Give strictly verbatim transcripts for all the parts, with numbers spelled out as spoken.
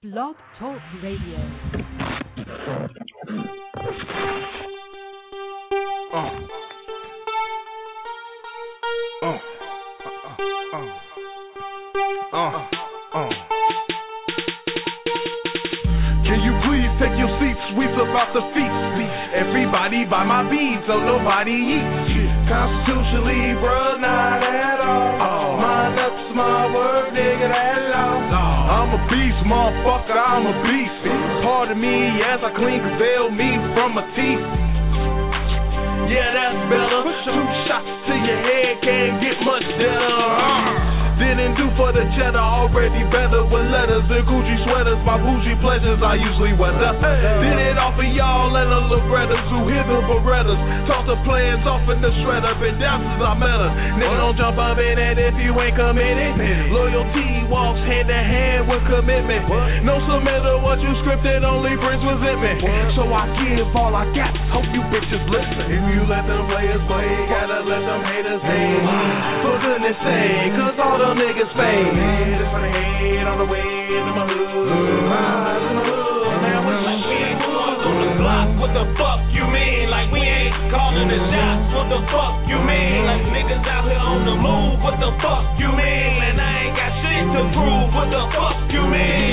Blog Talk Radio. Uh. Uh. Uh. Uh. Uh. Uh. Can you please take your seats? Sweeps about the feet. Everybody buy my beats, so nobody eats. Constitutionally, bruh, not at all. Oh. My nuts, my word, nigga, that law. I'm a beast, motherfucker, I'm a beast. Pardon me as I clean gazelle meat from my teeth. Yeah, that's better. Two shots to your head can't get much better. Didn't do for the cheddar, already better with letters and Gucci sweaters. My bougie pleasures I usually weather. Did it all for y'all and the librettas who hit the Berettas. Toss the plans off in the shredder, been down since I met her. Nigga, don't jump up in it if you ain't committed. Loyalty walks hand in hand with commitment. No submitter, what you scripted only brings resentment. So I give all I got, hope you bitches listen. If you let them players play, gotta let them haters hate. For goodness sake, cause all the niggas fade. Just for the head on the way into my hood. Rise in the hood. Now it's like we ain't boys on the block. What the fuck you mean? Like we ain't calling the shots. What the fuck you mean? Like niggas out here on the move. What the fuck you mean? And I ain't got shit to prove. What the fuck you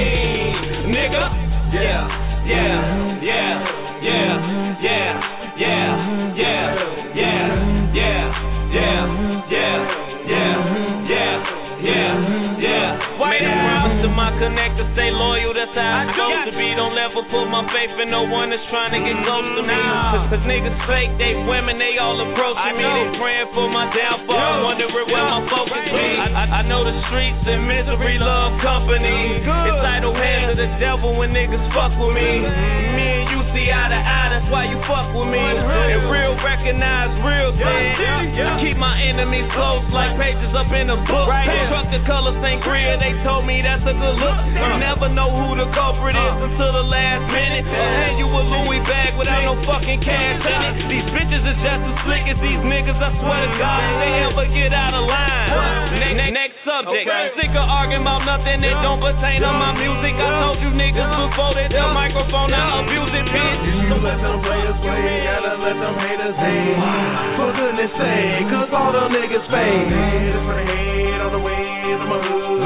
mean? Nigga? Yeah, yeah, yeah, yeah, yeah, yeah, yeah, yeah, yeah, yeah, yeah, yeah, yeah. Yeah, yeah. Made a promise to my connector, stay loyal, that's how it's supposed to be. Don't ever put my faith in no one that's trying to get close to me. Cause, cause niggas fake, they women, they all approaching me. They praying for my downfall, wondering where my focus be. I, I, I know the streets and misery love company. It's idle hands of the devil when niggas fuck with me. Me and you see eye to eye, that's why you fuck with me. And real recognize real thing. Keep my enemies close like pages up in a book. Truck the color sangria, they told me that's a good look. You never know who the culprit is until the last minute. Hand you a Louis bag without no fucking cash in it. These bitches is just as slick as these niggas, I swear to God, if they ever get out of line. Next, next subject, I'm sick of arguing about nothing that don't pertain to my music. I told you niggas before that the microphone, I abuse it, bitch. If you let them players play, gotta let them haters hate. For goodness sake, cause all the niggas fade. It's for the head on the way. My hood.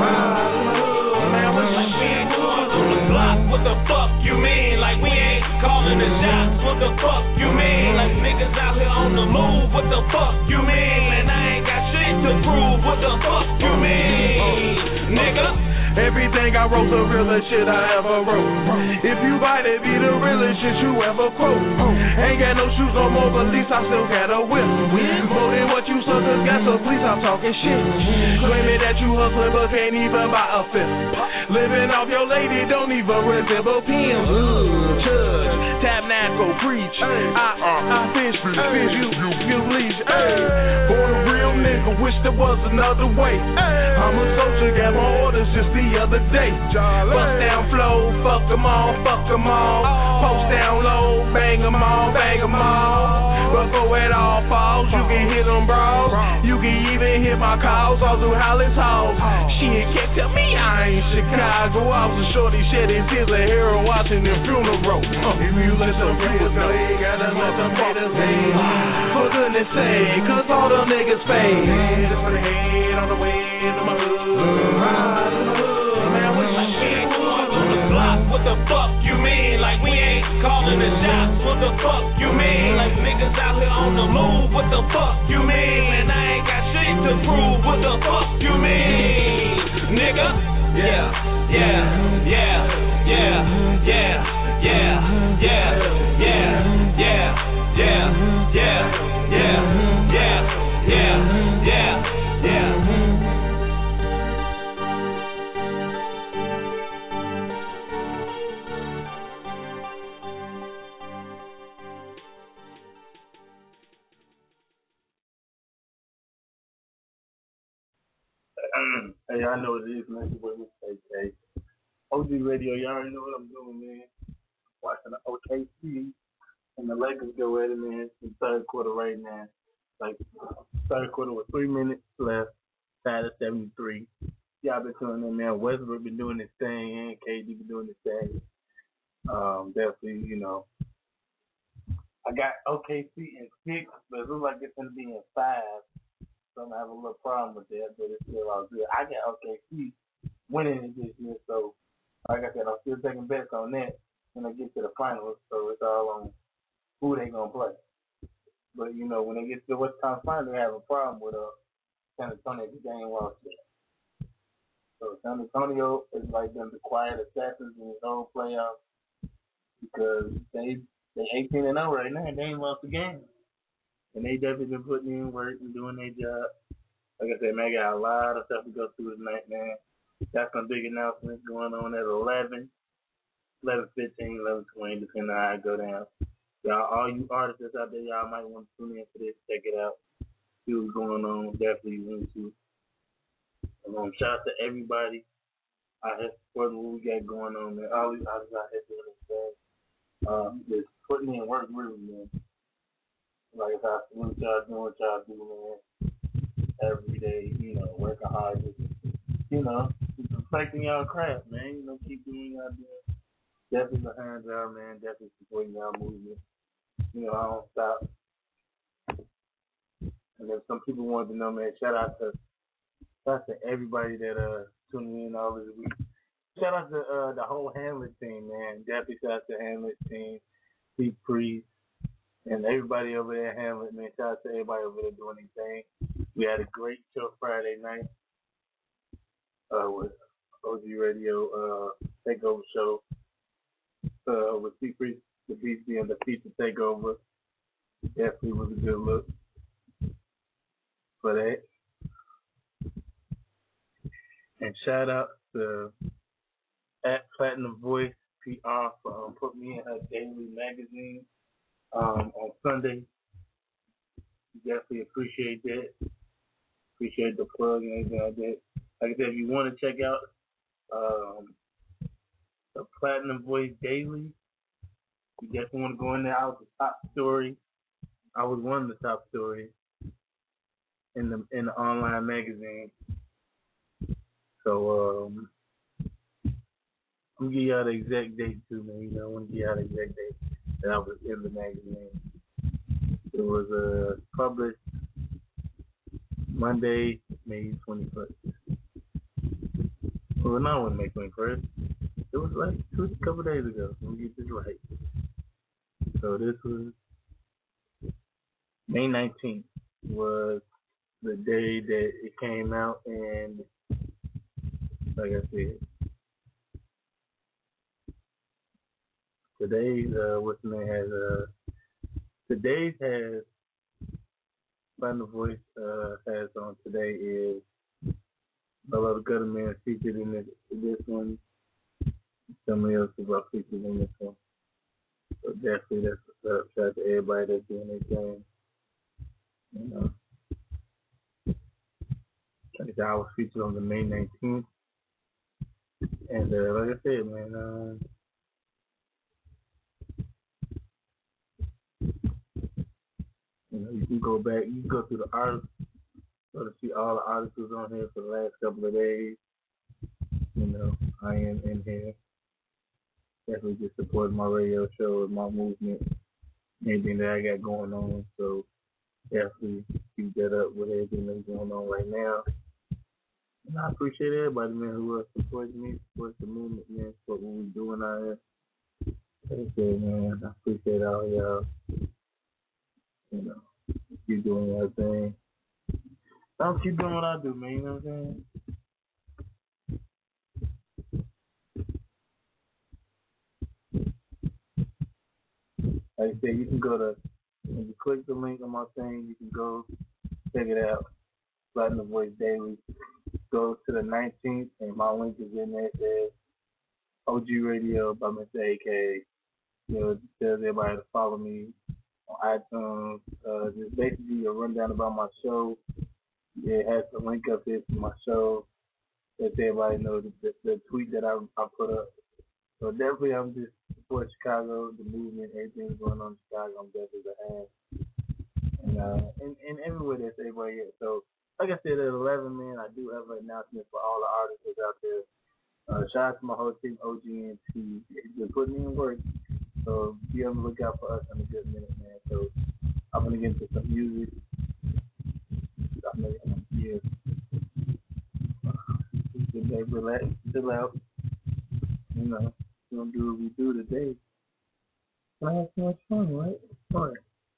Man, we like we ain't boys on the block. What the fuck you mean? Like we ain't calling the shots. What the fuck you mean? Like niggas out here on the move. What the fuck you mean? And I ain't got shit to prove. What the fuck you mean, nigga? Everything I wrote, the realest shit I ever wrote. If you bite it, be the realest shit you ever quote. Ain't got no shoes no more, but at least I still got a whip. More than what you suckers got, so please stop talking shit. Claiming that you hustling, but can't even buy a fifth. Living off your lady, don't even resemble pimps. Ugh, judge, tabernacle, preach. I, I fish, fish, you, you bleach. For the real nigga, wish there was another way. I'm a soldier, got my orders just the other day. Bust down flow, fuck them all, fuck them all. Post down low, bang them all, bang them all. Before it all falls, you can hit them bros. You can even hit my calls all through Hollis Halls. Shit, can't tell me I ain't Chicago. I was a shorty shedding tears of hero watching their funeral. Uh, if you let them haters know, you gotta let them haters hate. For goodness sake, cause all the niggas fade. It's for the head on the way into my hood. Man, we like we ain't boys on the block. What the fuck you mean? Like we ain't calling the shots. What the fuck you mean? Like niggas out here on the move. What the fuck you mean? And I ain't got shit to prove. What the fuck you mean, nigga? Yeah, yeah, yeah, yeah, yeah, yeah, yeah, yeah, yeah, yeah, yeah, yeah, yeah, yeah, yeah, yeah. Hey, I know what it is, man. You with me, K K. O G Radio, you already know what I'm doing, man. Watching the O K C and the Lakers go at it, man. In the third quarter right now. Like, third quarter with three minutes left. Tied at seventy-three. y'all been tuning in, man. Westbrook been doing his thing, and K D been doing his thing. Um, definitely, you know. I got O K C in six, but it looks like it's gonna be in five. So I'm gonna have a little problem with that, but it's still all good. I got O K C winning it this year, so like I said, I'm still taking bets on that when they get to the finals. So it's all on who they gonna play. But you know, when they get to the West Conference Finals, they have a problem with uh San Antonio. The game lost there. So San Antonio is like them the quiet assassins in the whole playoffs because they they eighteen and oh right now. They ain't lost a game, and they definitely been putting in work and doing their job. Like I said, man, I got a lot of stuff to go through tonight, man. Got some big announcements going on at eleven, eleven fifteen, eleven twenty, depending on how it go down. Y'all, all you artists out there, y'all might want to tune in for this, check it out, see what's going on. Definitely want to. Um, shout out to everybody out here supporting what we got going on, man. All these artists out here doing this thing. Um, just putting in work, really, man. Like I said, I salute y'all doing what y'all do, man. Every day, you know, working hard, just, you know, just perfecting y'all craft, man. You know, keep doing y'all doing. Definitely behind y'all, man. Definitely supporting y'all movement. You know, I don't stop. And if some people wanted to know, man, shout out to shout out to everybody that uh tuning in all this week. Shout out to uh the whole Hamlet team, man. Definitely shout out to Hamlet team, Pete Priest, and everybody over there at Hamlet, man. Shout out to everybody over there doing their thing. We had a great show Friday night uh with O G Radio uh Takeover show uh with Pete Priest, the B C and the Pizza Takeover. Definitely was a good look for that. And shout out to at Platinum Voice P R for um, putting me in her daily magazine um, on Sunday. Definitely appreciate that. Appreciate the plug and everything like that. Like I said, if you want to check out um, the Platinum Voice Daily, you definitely want to go in there. I was the top story. I was one of the top stories in the in the online magazine. So um, I'm gonna give y'all the exact date too, man. You know, I want to give y'all the exact date that I was in the magazine. It was uh, published Monday, May twenty-first. Well, not on May twenty-first. It was like two, a couple days ago. Let me get this right. So this was May nineteenth was the day that it came out, and like I said, today's uh, what's the name has uh today's has Final Voice uh has on today is a lot of Gutterman featured in this, this one. Somebody else is about featured in this one. So definitely that's what's up. Shout out to everybody that's doing their thing. You know. Like I said, I was featured on the May nineteenth. And uh, like I said, man, um, you know, you can go back, you can go through the articles, go to see all the articles on here for the last couple of days. You know, I am in here. Definitely just supporting my radio show and my movement, anything that I got going on. So definitely keep that up with everything that's going on right now. And I appreciate everybody, man, who uh, supports me, supports the movement, man, support what we doing out here. Like I said, man, I appreciate all y'all. You know, keep doing your thing. I'll keep doing what I do, man. You know what I'm saying? Like I said, you can go to, when you click the link on my thing, you can go check it out. Platinum Voice Daily. Go to the nineteenth, and my link is in there. It says O G Radio by Mister A K. You know, it tells everybody to follow me on iTunes. Uh, just basically a rundown about my show. Yeah, it has the link up there to my show. Let everybody know the, the, the tweet that I, I put up. So definitely, I'm just support Chicago, the movement, everything's going on in Chicago. I'm definitely behind, and uh, and, and everywhere that's everybody at. So like I said, at eleven, man, I do have an announcement for all the artists that's out there. Uh, shout out to my whole team, O G N T. They've been putting in work, so be on the lookout for us in a good minute, man. So I'm gonna get into some music. I'm gonna, yeah, sit back, relax, chill out. You know, we're gonna do what we do today. I have so much fun, right? Fun.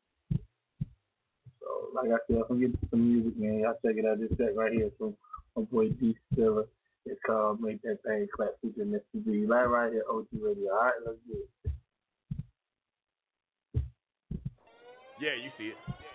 So, like I said, I'm gonna get into some music, man. Y'all check it out. This track right here from my boy D Stiller. It's called Make That Thing Clap featuring S T V. Live right here, O G Radio. All right, let's do it. Yeah, you see it.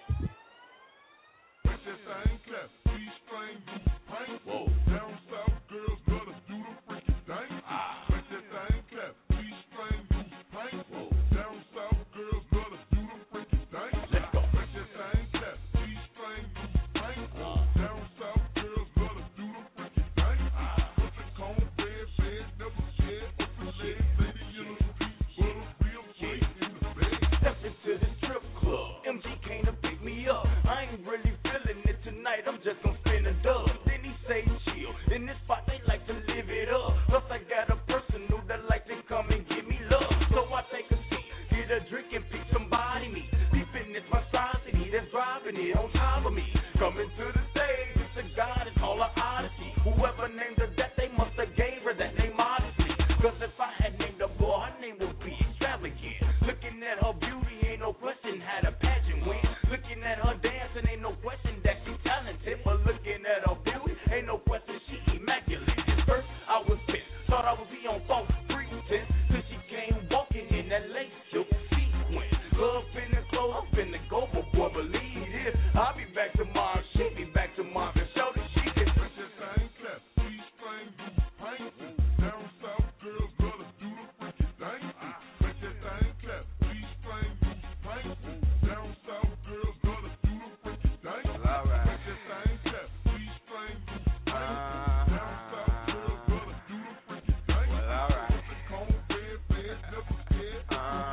Whoa. Down south girls love to do the freaky thing. Ah. Make that thing clap. G-string, goose paint. Whoa. Down south girls love to do the freaky thing. Let's go. Make that thing clap. G-string, goose paint. Ah. Down south girls love to do the freaky thing. Ah. Put the cone, red, bed, never shed. Open legs, lady in the street, but a real freak in the bed. Step into the strip club. M G came to pick me up. I ain't really feeling it tonight. I'm just gonna spin a dub. Then he say chill. In this spot they like to live it up. Plus I got a person who that like to come and give me love. So I take a seat, get a drink and pick somebody me. Peeping this monstrosity that's driving it on top of me. Coming to the stage, it's a god, it's all an odyssey. Whoever named her that, they must have gave her that name modestly. Cause if I had named a boy, her name would be extravagant. Looking at her beauty, ain't no question how the pageant went. Looking at her dancing, ain't no question that she's talented. But looking at her beauty, ain't no question she immaculate. At first, I was pissed, thought I was be on phone pretense. Till she came walking in that lace silk sequin. Love finna close, I'm finna go, but boy, believe this. I'll be back tomorrow, she be back tomorrow. And show that she can push this thing clap. G-string, goose paint. Down south girls love to do the freaky thing. Make that thing clap. G-string, goose paint. Down south girls love to do the freaky thing. Make that thing clap. G-string, goose paint. Down south girls love to do the freaky thing. Put the cone, red, bed, never scared.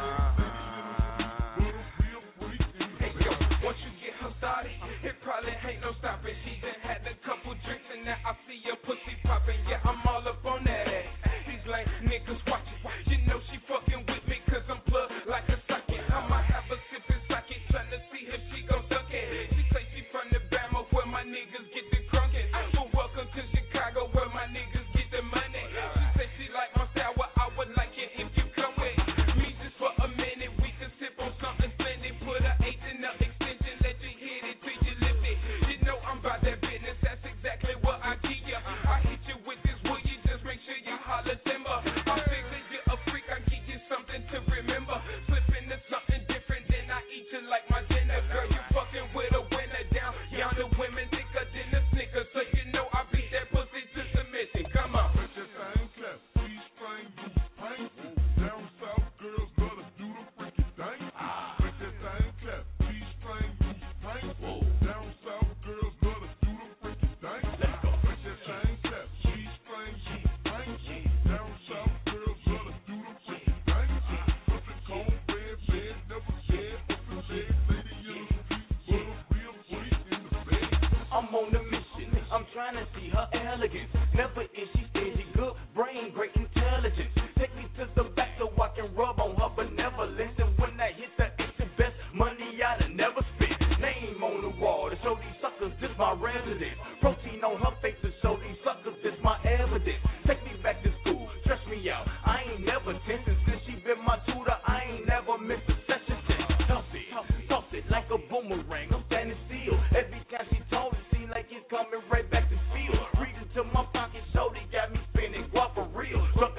Hey yo, once you get her started, it probably ain't no stopping. She done had a couple drinks and now I see her pussy popping. Yeah, I'm all up on that ass. These lame niggas watching. You know she fucking with me cause I'm plugged like a socket. I might have a sipping socket trying to see if she gon' suck it. She say she from the Bama where my niggas get the crunkin'. So welcome to Chicago where my niggas get the money. She say she like my style, well I would like it if you come with me just for a minute. We can sip on something splendid. Put a eight in the extension, let you hit it till you lift it. You know I'm about that business, that's exactly what I give ya. I hit you with this wood, you just make sure you holler timber. I'm figuring you a freak, I give you something to remember. Slip into something different, then I eat you like my dinner. Girl, you fucking with a winner down. Yonder women thicker than a snicker, so you know I beat that pussy to submission. Come on. Put your thing clap, G-string, goose paint. Down south girls love to do the freaky thing. Put your thing clap, G-string, goose paint. Down south girls love to do the freaky thing. Let's go. Put your thing clap, G-string, goose paint. Down south girls love to do the freaky thing. Put the cone, red, bed, never scared. Open legs, lady in the street, but a real freak in the bed. I'm on a mission, I'm trying to see her elegance. Never is she stingy, good brain, great intelligence. Take me to the back so I can rub on her benevolence. And when I hit the it's the best money I'd have never spent. Name on the wall to show these suckers this my residence. Protein on her face to show these suckers this my evidence. Take me back to school, stretch me out. I ain't never tensin' since she been my tutor. I ain't never missed a session since. Toss it, toss it like a boomerang. I'm standing still. Every time she told it, seem like it's coming right back to feel. Reach into my pocket, shoulder got me spinning guap for real. So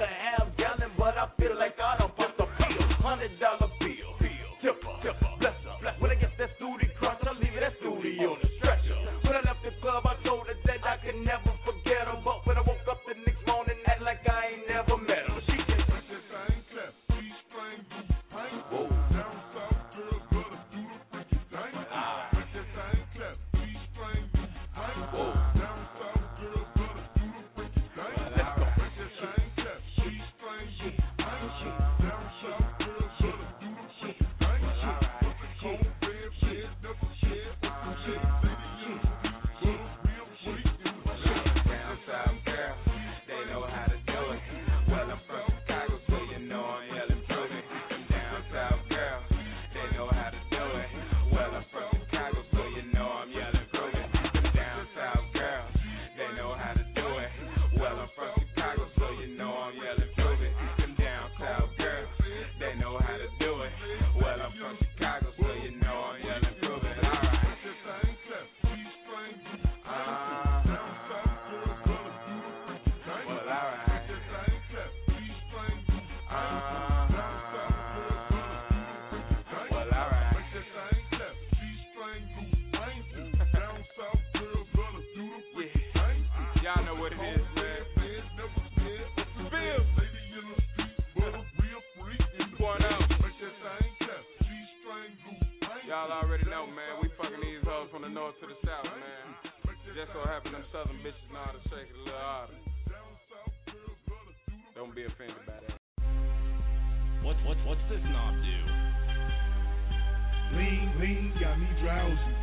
out, man. We fucking these hoes from the north to the south, man. Just so happen them southern bitches know how to shake it a little harder. Don't be offended by that. What, what, what's this knob do? Lean, lean, got me drowsy.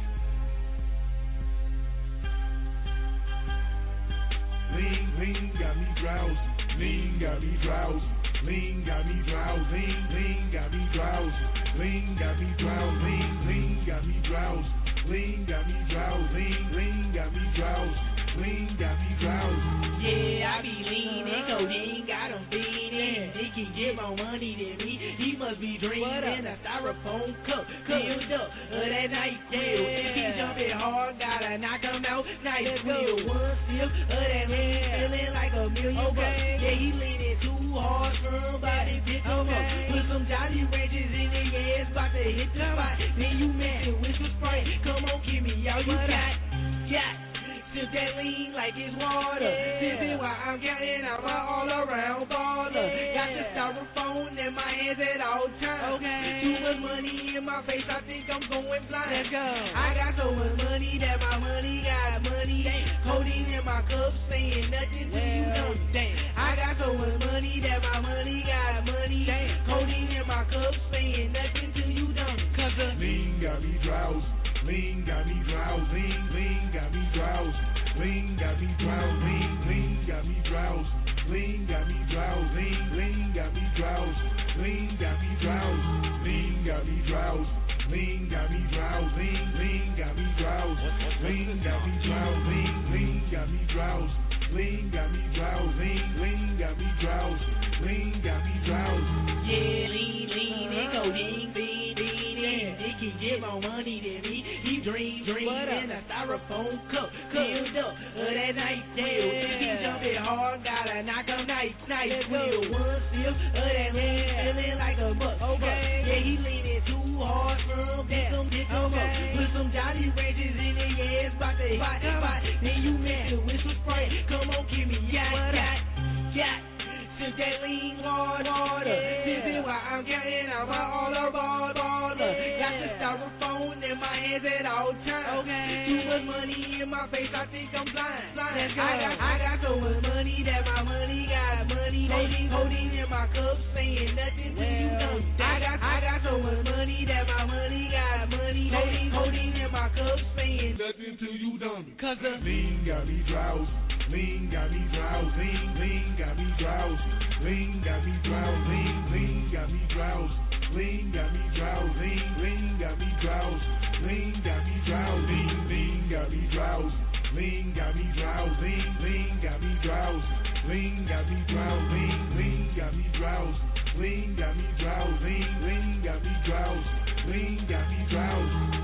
Lean, lean, got me drowsy. Lean, got me drowsy. Lean, got me drowsy. Lean, lean, got me drowsy. Lean, got me drowsy. Lean, lean, got me drowsy. Lean, got me drowsy. Lean, lean, got me drowsy. Lean, got me drowsy. Yeah, I be leaning, codeine got him feeding. He can get more money than me. He must be dreaming. A styrofoam cup filled up of that night deal. If he jumping hard, gotta knock him out. Nice wheel, one sip of that lean, feeling like a million bucks. Yeah, he leaning too hard, firm body, pick him up. Put some Jolly Ranchers in the ass, about to hit the spot. Then you mad with some Sprite. Come on, give me all you got. Got. Sip that lean like it's water. Yeah. Sipping while I'm counting out my all-around baller. Yeah. Got the styrofoam in my hands at all times. Okay. Too much money in my face, I think I'm going blind. Let's go. I got so much money that my money got money. Codeine in my cup, saying nothing to you know. I got so much money that my money got money. Codeine in my cup, saying nothing to you dumb. Cause the lean got me drowsy. Lean got me drowsy. Lean, lean got me drowsy. Lean got me drowsy. Lean, lean got me drowsy. Lean got me drowsy. Lean got me drowsy. Lean got me drowsy. Lean got me drowsy. Lean got me drowsy. Lean got me drowsy. Lean got me drowsy. Lean got me drowsy. Lean got me drowsy. Lean got me drowsy. Lean got me drowsy. Yeah, lean, lean, it go ding, ding, ding, ding. It can get more money than me. He dream, dream in a styrofoam cup, filled up of that night deal. He jumping hard, gotta knock him nice, nice wheel. One sip of that lean, feeling like a buck. Okay. Yeah, he leaning too hard, firm, pick him, pick him up. Put some Jolly Ranchers in the ass, about to hit the spot. Then you mad with some Sprite. Come on, give me yacht, yacht, yacht. Sip that lean hard water. Sipping while I'm counting out my all-around baller. Got the styrofoam in my hands at all times. Okay. Too much money in my face, I think I'm blind. blind. I got, I got so much money that my money got money. Holding, holding in my cup, saying nothing to you dumb. I got, I got so much money that my money got money. Holding, holding in my cup, saying nothing to you dumb. Cause the lean got me drowsy. Lean got me drowsy. Lean got me drowsy. Lean got me drowsy. Lean got me drowsy. Lean got me drowsy. Lean got me drowsy. Lean got me drowsy. Lean got me drowsy. Lean got me drowsy. Lean got me drowsy. Lean got me drowsy. Lean got me drowsy. Lean got me drowsy. Lean got me drowsy. Lean got me drowsy.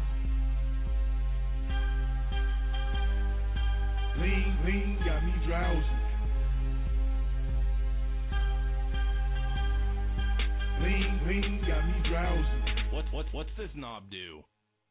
Lean, lean got me drowsy. Lean, lean got me drowsy. What, what, what's this knob do?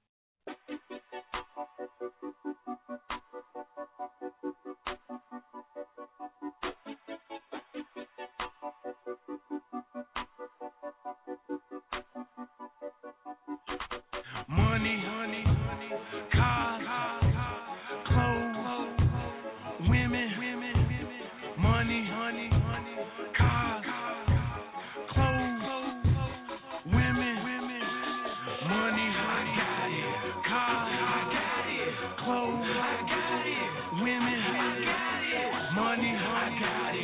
Money, honey, cars, clothes, women, money, honey, cars, clothes, women, money, honey, cars, clothes, women, money, honey,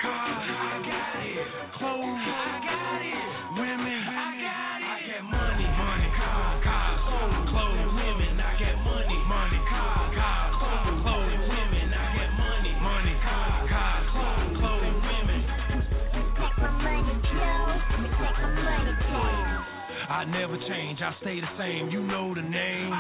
cars, clothes, women. I get money, money, cars, cars, clothes, women. I get money, money, cars, cars, clothes, women. I get money, money, cars, cars, clothes, women. Take my money, Joe. Take my money, Joe. I never change, I stay the same. You know the name.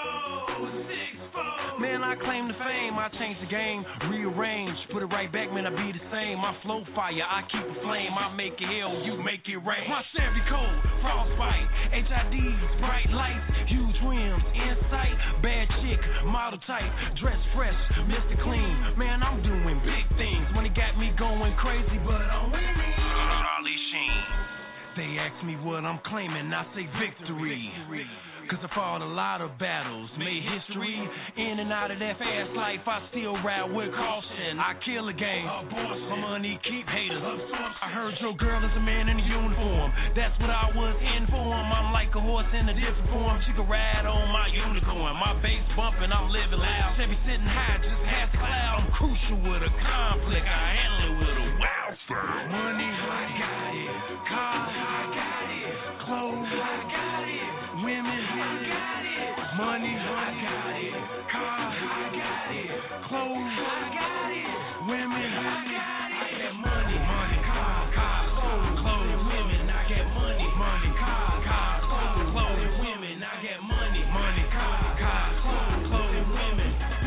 Man, I claim the fame, I change the game, rearrange, put it right back, man, I be the same. My flow fire, I keep a flame, I make it hell, you make it rain. My Chevy cold, frostbite, H I Ds, bright lights, huge rims, insight, bad chick, model type, dress fresh, Mister Clean. Man, I'm doing big things, money got me going crazy, but I'm winning. Charlie Sheen. They ask me what I'm claiming, I say victory. Cause I fought a lot of battles, made history. In and out of that fast life, I still ride with caution. I kill a game, my money keep haters. I heard your girl is a man in a uniform. That's what I was in for. I'm like a horse in a different form. She can ride on my unicorn. My bass bumping, I'm living loud. Chevy sitting high, just past the cloud. I'm crucial with a conflict. I handle it with a wow style. Money, I got it. Cars, I got it. Clothes, I got it. Women, I got it. Money, I got it. Cars, I got it. Clothes, I got it. Women, I got it. I got money, money, cars, cars, clothes, clothes, women. I get money, money, cars, cars, clothes, clothes, women. I get money, money, cars, cars, clothes, clothes, women.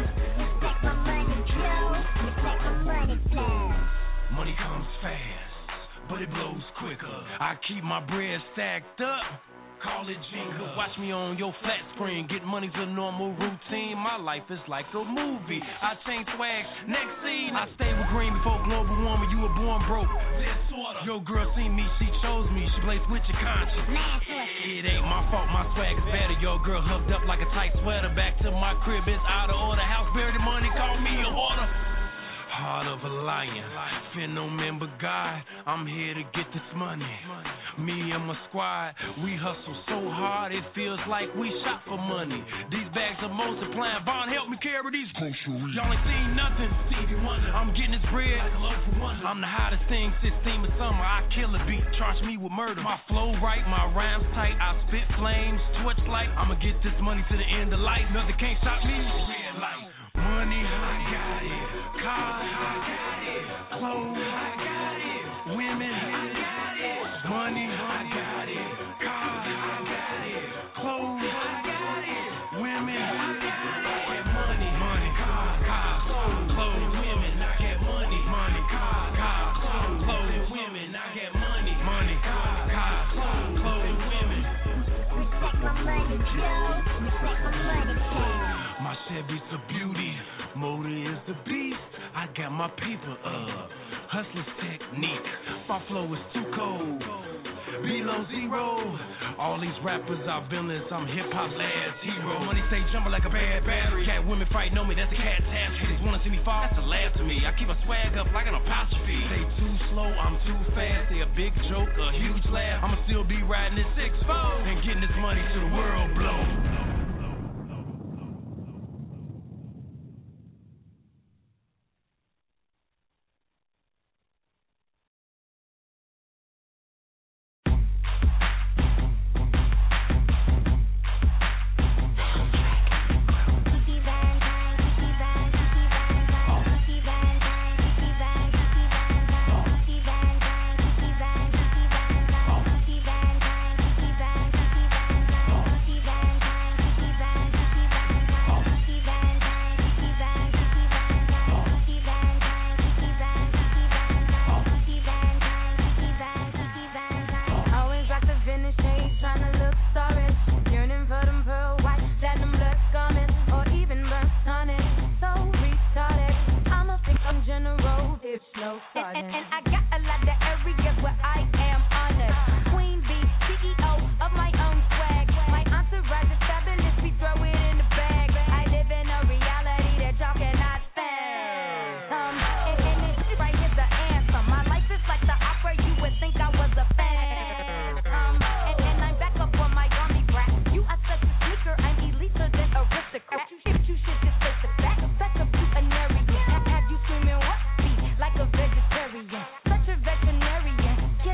Take my money, Joe. Take my money, Flash. Money comes fast, but it blows quicker. I keep my bread stacked up. Call it Jenga. Watch me on your flat screen. Get money's a normal routine. My life is like a movie. I change swag, next scene. I stay with green before global warming. You were born broke. Disorder. Your girl seen me, she chose me. She plays with your conscience. It ain't my fault, my swag is better. Your girl hooked up like a tight sweater. Back to my crib, it's out of order. House buried the money, call me a hoarder. Heart of a lion, fear no man but God. I'm here to get this money. Me and my squad, we hustle so hard it feels like we shot for money. These bags are multiplying. Bond, help me carry these groceries. Y'all ain't seen nothing. Stevie Wonder, I'm getting this bread. I'm the hottest thing since theme of summer. I kill a beat, charge me with murder. My flow right, my rhymes tight. I spit flames, torch light. I'ma get this money to the end of life. Nothing can't stop me. Red light. Money, I got it. Cars, I got it. Clothes, I got it. Women, I got it. Money, I got it. Cars, I got it. Clothes, I got it. Women, I got it. I get money, money, cars, cars, clothes, clothes, women. I get money, money, cars, cars, clothes, clothes, women. I get money, money, cars, cars, clothes, clothes, women. Take my money, Joe. Take my money, Flash. My Chevy's a beauty, motor is the beast. I got my paper up, hustler's technique. My flow is too cold, below zero. All these rappers are villains, I'm hip-hop last hero. Money stay jumping like a bad battery. Cat women fighting on me, that's a catastrophe. Just wanna see me fall, that's a laugh to me. I keep a swag up like an apostrophe. They too slow, I'm too fast. They a big joke, a huge laugh. I'ma still be riding this six four and getting this money to the world blow. Such a veterinarian.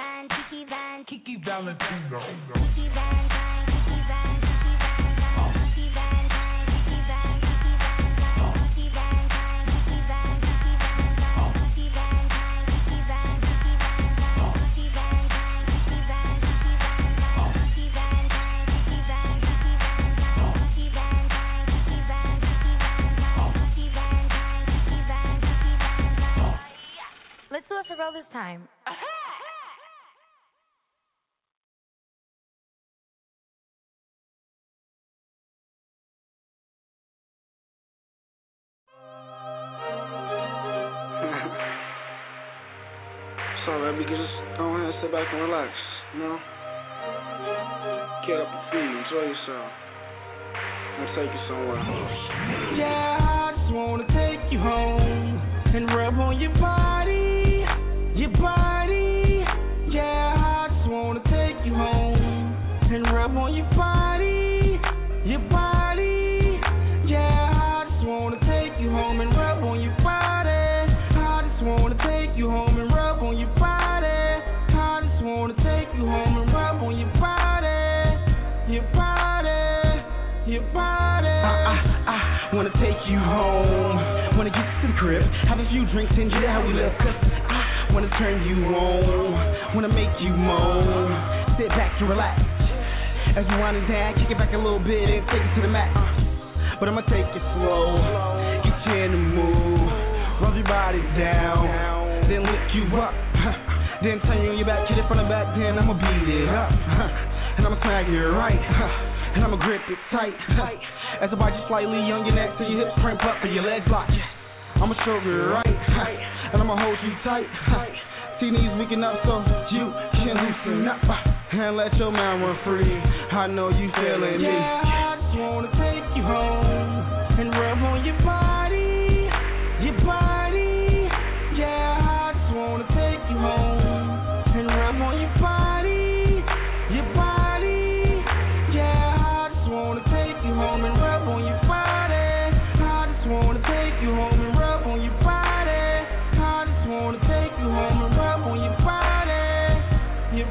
Van, Kiki Van, Kiki Valentino. Kiki Van, Van, Kiki Van, Kiki Van, Van, Kiki Van, Van, Kiki Van, Kiki Van, Van, Kiki Van, Van, Kiki Van, Kiki Van, Van, Kiki Van, Van, Kiki Van, Kiki Van, Van, Kiki Van, Van, Kiki Van, Kiki Van, Van, Kiki Van, Van, Kiki Van, Kiki Van, Van, Kiki Van, Van, Kiki Van, Kiki Van, Van, Kiki Van, Van, Kiki Van, Kiki Van, Kiki Van. Let's do it for real this time. So let me just go ahead and sit back and relax, you know? Get up your feet, enjoy yourself. And take you somewhere. Yeah, I just wanna take you home and rub on your body, your body. Yeah, I just wanna take you home and rub on your body, your body. Yeah, I just wanna take you home and rub on your body. I just wanna take you home and rub on your body. I just wanna take you home and rub on your body, your body, your body. I, I, I wanna take you home. Wanna get to the crib, have a few drinks and yeah, how we live. Cause I wanna turn you on, wanna make you moan. Sit back and relax. As you wind it down, kick it back a little bit and take it to the max. But I'ma take it slow, get you in the mood. Rub your body down, then lift you up. Then turn you on your back, hit it from the back, then I'ma beat it up. And I'ma smack it right, and I'ma grip it tight. As I bite you slightly on your neck, till your hips cramp up and your legs lock. I'ma show it right, and I'ma hold you tight. See knees weaken up so you can loosen up and let your mind run free. I know you feeling me. Yeah, I just wanna take you home and rub on your body, your body. Yeah, I just wanna take you home and rub on your body, your body. Yeah, I just wanna take you home and rub on your body. I just wanna take you home and rub on your body. I just wanna take you home and rub on your body, your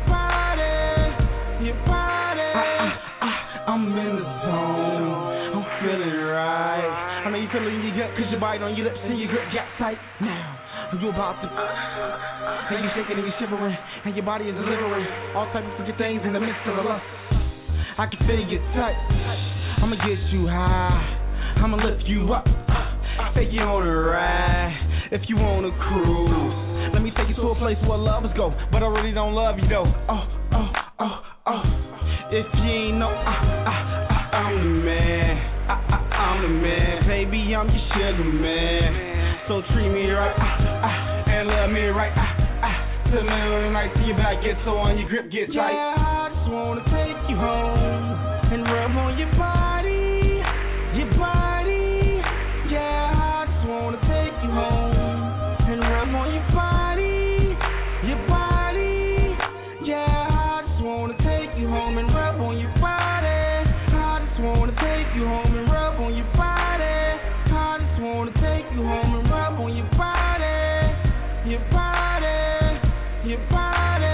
body, your body. I, I, I, I'm in the zone, I'm feeling right. I know you feel it in your gut cause your bite on your lips and your grip got tight. Now, you about to and you shaking and you shivering and your body is delivering all types of good things in the midst of the lust. I can feel your touch, I'ma get you high, I'ma lift you up, take you on a ride. If you wanna cruise, let me take you to a place where lovers go, but I really don't love you though. Oh, oh, oh, oh. If you ain't know, I, I, I, I'm the man. I, I, I'm the man. Baby, I'm your sugar man. So treat me right, I, I, and love me right. I, I, till the night, till your back gets so on your grip get tight. Yeah, I just wanna take you home and rub on your body, your body. Yeah, I just wanna take you home and rub on your body, your body. Yeah, I just wanna take you home and rub on your body. I just wanna take you home and rub on your body. I just wanna take you home and rub on your body, your body, your body.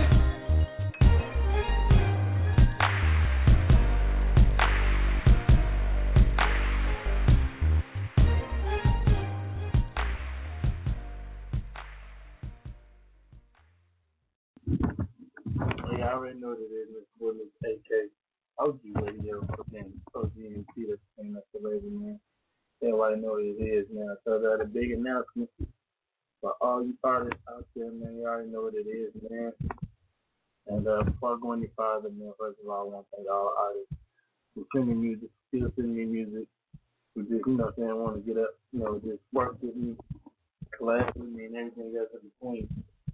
Yeah, I already know that it is with this A K O G Radio, fucking O G and Peter, and that's the lady, man. Everybody know what it is now. So that's a big announcement for all you artists out there, man. You already know what it is, man. And uh, before I go any farther, man, first of all, I want to thank all artists who send me music, still send me music, who just, you know what I'm saying, want to get up, you know, just work with me, collab with me, and everything else in between.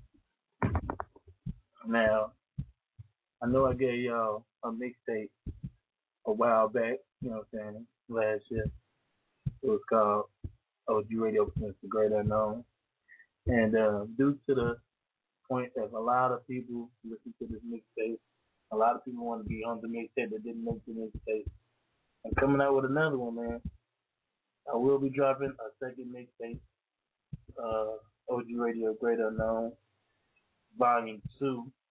Now, I know I gave y'all a mixtape a while back, you know what I'm saying, last year. It was called O G Radio Presents The Great Unknown. And uh, due to the point that a lot of people listen to this mixtape, a lot of people want to be on the mixtape that didn't make the mixtape. I'm coming out with another one, man. I will be dropping a second mixtape, uh, O G Radio Great Unknown, Volume two.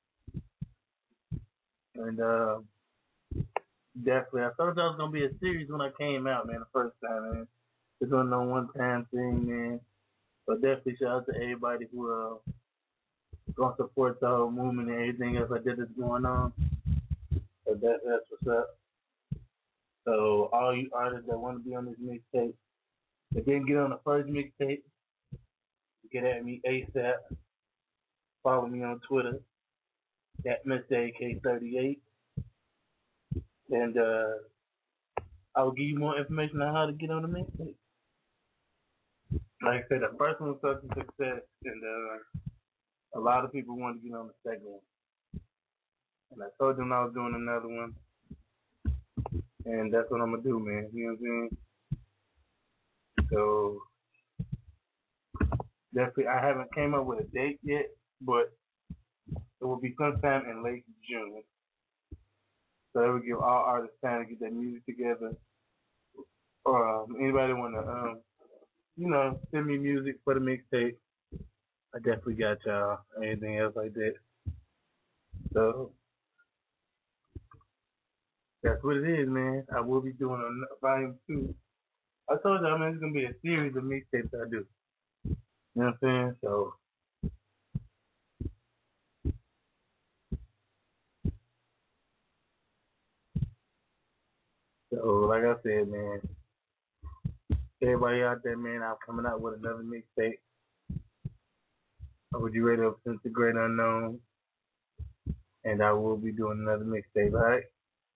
And uh, definitely, I thought that was gonna be a series when I came out, man. The first time, man. It's on no one time thing, man. But definitely shout out to everybody who uh gonna support the whole movement and everything else like that that's going on. So that, that's what's up. So all you artists that want to be on this mixtape, that didn't get on the first mixtape, get at me ASAP. Follow me on Twitter at Mister A K thirty-eight. And uh, I will give you more information on how to get on the mixtape. Like I said, the first one was such a success, and uh, a lot of people wanted to get on the second one. And I told them I was doing another one. And that's what I'm going to do, man. You know what I'm saying? So, definitely, I haven't came up with a date yet, but it will be sometime in late June. So that will give all artists time to get their music together. Or um, anybody want to, um, you know, send me music for the mixtape, I definitely got y'all. Anything else like that. So, that's what it is, man. I will be doing a volume two. I told y'all, man, it's going to be a series of mixtapes I do. You know what I'm saying? So, so like I said, man, everybody out there, man, I'm coming out with another mixtape. Would you ready up since the great unknown? And I will be doing another mixtape, all right?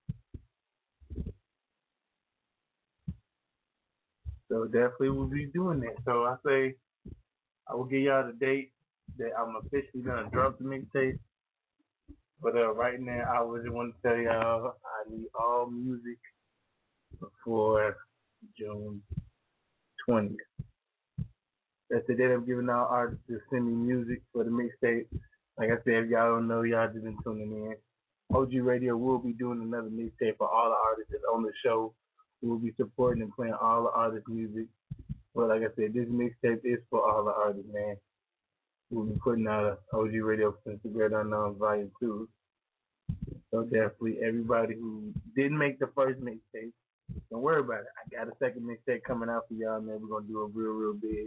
So definitely we'll be doing that. So I say I will give y'all the date that I'm officially gonna drop the mixtape. But uh, right now I would just want to tell y'all I need all music before June twentieth. That's the date I'm giving all artists to send me music for the mixtape. Like I said, if y'all don't know, y'all just been tuning in. O G Radio will be doing another mixtape for all the artists that's on the show. We'll be supporting and playing all the artists' music. But like I said, this mixtape is for all the artists, man. We'll be putting out a O G Radio Since the Great Unknown Volume two. So definitely everybody who didn't make the first mixtape, don't worry about it. I got a second mixtape coming out for y'all, man. We're going to do it real, real big.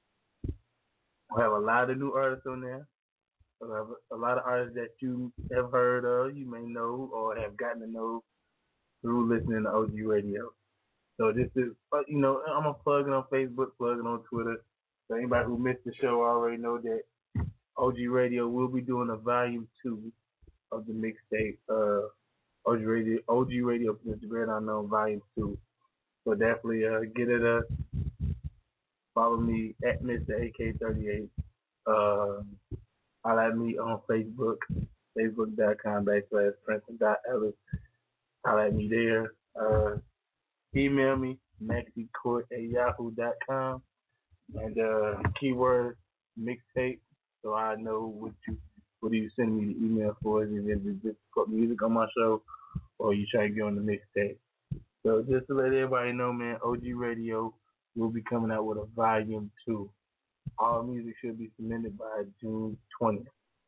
We'll have a lot of new artists on there. We'll have a lot of artists that you have heard of, you may know, or have gotten to know through listening to O G Radio. So this is, you know, I'm going to plug it on Facebook, plug it on Twitter. So anybody who missed the show already know that O G Radio will be doing a volume two of the mixtape, uh, O G Radio, O G Radio, Mister Great Unknown, volume two. So definitely uh, get it up. Follow me at Mister A K thirty-eight. Uh, holla at me on Facebook, facebook.com backslash Princeton.Ellis. Holla at me there. Uh, email me, maxicourt at yahoo dot com. And uh, keyword mixtape, so I know what you what do you send me the email for. Is it just put music on my show, or you try to get on the mixtape? So just to let everybody know, man, O G Radio will be coming out with a volume two. All music should be submitted by June twentieth.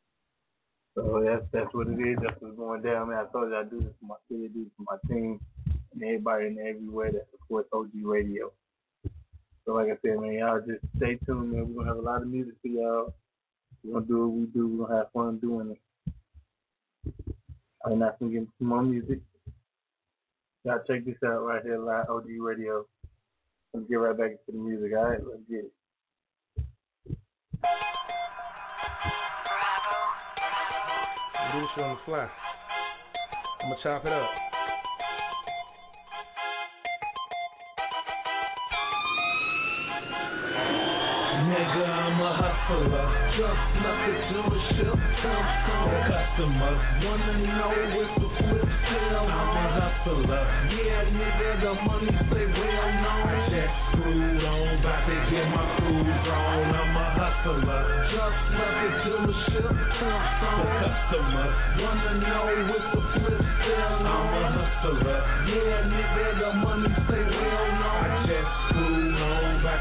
So that's that's what it is. That's what's going down, man. I told you I do this for my city, I do this for my team, and everybody and everywhere that supports O G Radio. So like I said, man, y'all just stay tuned, man. We're going to have a lot of music for y'all. We're going to do what we do. We're going to have fun doing it. I'm not going to get into some more music. Y'all check this out right here, live O G Radio. Let's get right back into the music, all right? Let's get it. Do this shit on the fly. I'm going to chop it up. Nigga, I'm a hustler. Just nothing to a ship. The customers wanna know what's the flip sale. I'm a hustler. Yeah, nigga, the money stay well known. I just screwed on, about to get my cruise on. I'm a hustler. Just nothing to a ship. The customers wanna know what's the flip sale. I'm a hustler. Yeah, nigga, the money stay well known. I just screwed on, about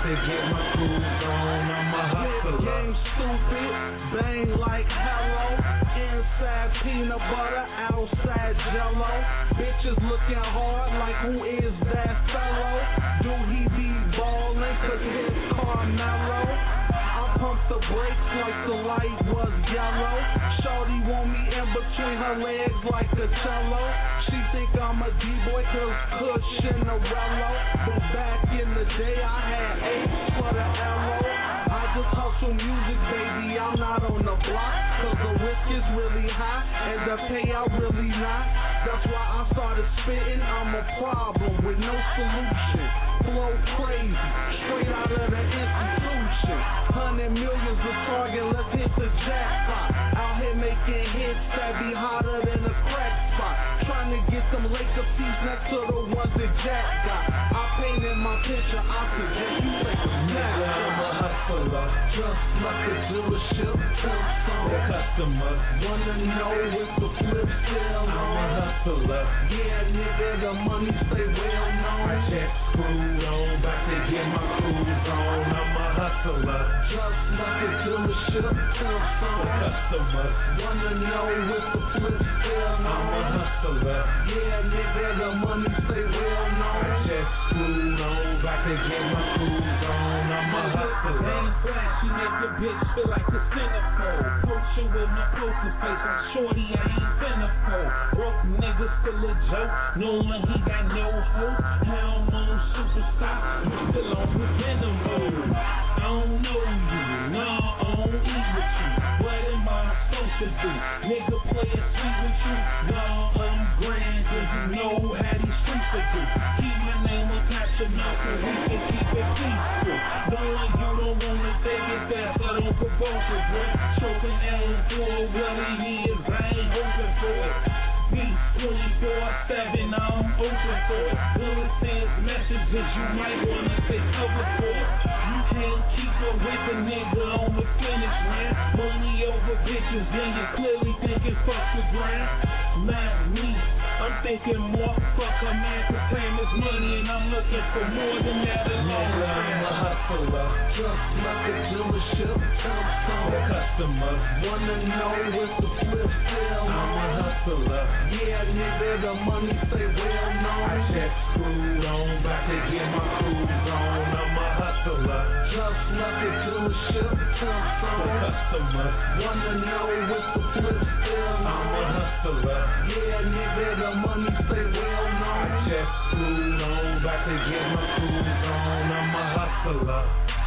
to get my cruise on. I'm a hustler. Game stupid, bang like hello. Inside peanut butter, outside jello. Bitches looking hard like who is that fellow? Do he be ballin' cause his car mellow? I pump the brakes like the light was yellow. Shorty want me in between her legs like a cello. She think I'm a D-boy cause Kush Cinderella. But back in the day I had eight for the L O. I just hustle music, baby, I'm not on the block. Cause the risk is really high and the payout really not. That's why I started spitting, I'm a problem with no solution. Flow crazy, straight out of the institution. Hundred millions of target, let's hit the jackpot. Out here making hits that be hotter than a crack spot. Trying to get some Laker seats next to the ones that Jack got. I painted my picture, I suggest you take a snapshot. I'm a hustler, just like a dealership. Tell some customers wanna know if the flip sell. I'm a hustler. Yeah, nigga, the money stay well known. I check screwed on, about to get my cruise on. I'm a hustler, just like a dealership. Tell some customers wanna know if the flip sell. I'm a hustler. Yeah, nigga, the money stay well known. I check screwed on, about to get my cruise on. I'm a hustler. Ain't flashy, make the bitch feel like a centerfold. Potion with my poker face, I'm shorty, I ain't finna fold. Broke nigga still a joke, knowing he got no hope. Hell no superstar, you still on pretender mode. I don't know you, nah, I don't eat with you. What am I supposed to do? Nigga play a sweet with you, nah, I'm grand, and you know how these streets are do. Keep my name attached to mouth, so we can keep it peaceful. Knowing you don't wanna take it fast, I don't provoke it, boy. Choking L for what he is, I ain't hoping for it. Beat twenty-four seven, I'm open for it. Will it send messages you might wanna take cover for? You can't keep up with a nigga on the finish, man. Money over bitches, then you clearly thinking fuck the ground. Not me, I'm thinking more. Fuck a man to claim his money, and I'm looking for more than that alone. Nigga, I'm a hustler, just like a dealership. Tell some customers wanna know if the flip sell. I'm a hustler. Yeah, nigga, the money stay well known. I check screwed on, about to get my cruise on. I'm a hustler, just like a dealership. Tell some customers wanna know if the flip sell. I'm a hustler. Yeah, nigga, the money stay well known. I check screwed on, about to get my cruise on. I'm a hustler.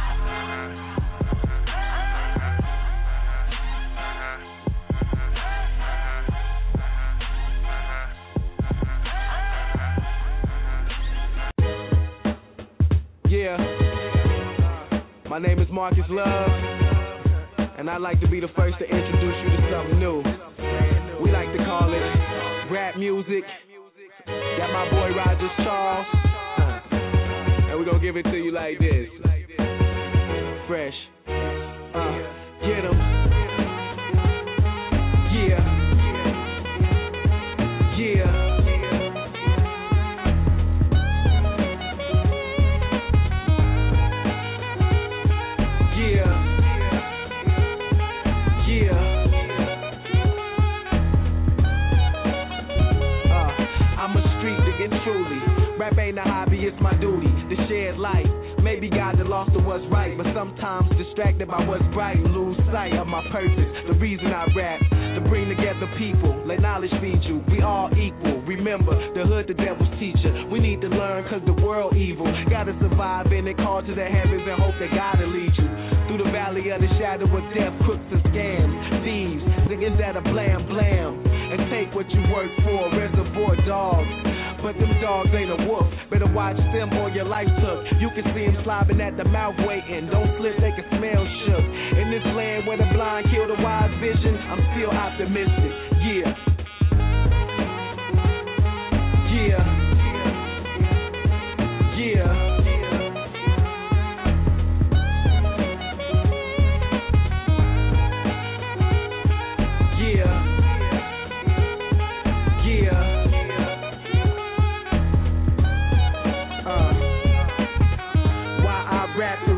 Yeah, my name is Marcus Love, and I'd like to be the first to introduce you to something new. We like to call it rap music. Got my boy Roger Charles, and we're gonna give it to you like this. Fresh, uh, get 'em. Yeah, yeah. Rap ain't a hobby, it's my duty to shed light. Maybe God that lost to what's right, but sometimes distracted by what's bright, lose sight of my purpose. The reason I rap, to bring together people, let knowledge feed you. We all equal. Remember, the hood, the devil's teacher. We need to learn cause the world evil. Gotta survive in it, call to the heavens and hope that God will lead you. Through the valley of the shadow of death, crooks and scams, thieves, niggas that are blam blam. And take what you work for, reservoir dogs. But them dogs ain't a wolf. Better watch them or your life took. You can see them slobbing at the mouth waiting. Don't slip, they can smell shook. In this land where the blind kill the wise vision, I'm still optimistic. Yeah. Yeah. Yeah. Rap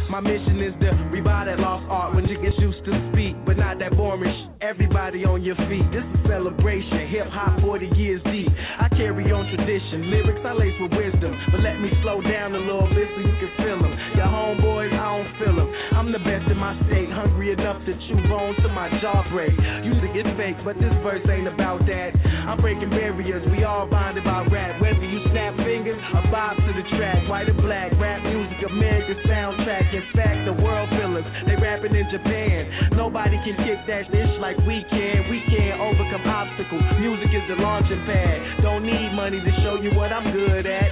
My mission is to revive that lost art when you get used to speak, but not that boring sh- Everybody on your feet, this is celebration, hip-hop forty years deep. I carry on tradition, lyrics I lace with wisdom, but let me slow down a little bit so you can feel them. Your homeboys, I don't feel them. I'm the best in my state, hungry enough to chew bones to my jaw break. Music is fake, but this verse ain't about that. I'm breaking barriers, we all bonded by rap. Whether you snap fingers or bob to the track, white or black, rap music, America's soundtrack. In fact, the world fillers, they rapping in Japan. Nobody can kick that dish like we can. We can't overcome obstacles. Music is the launching pad. Don't need money to show you what I'm good at.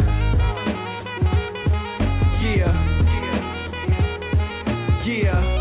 Yeah. Yeah.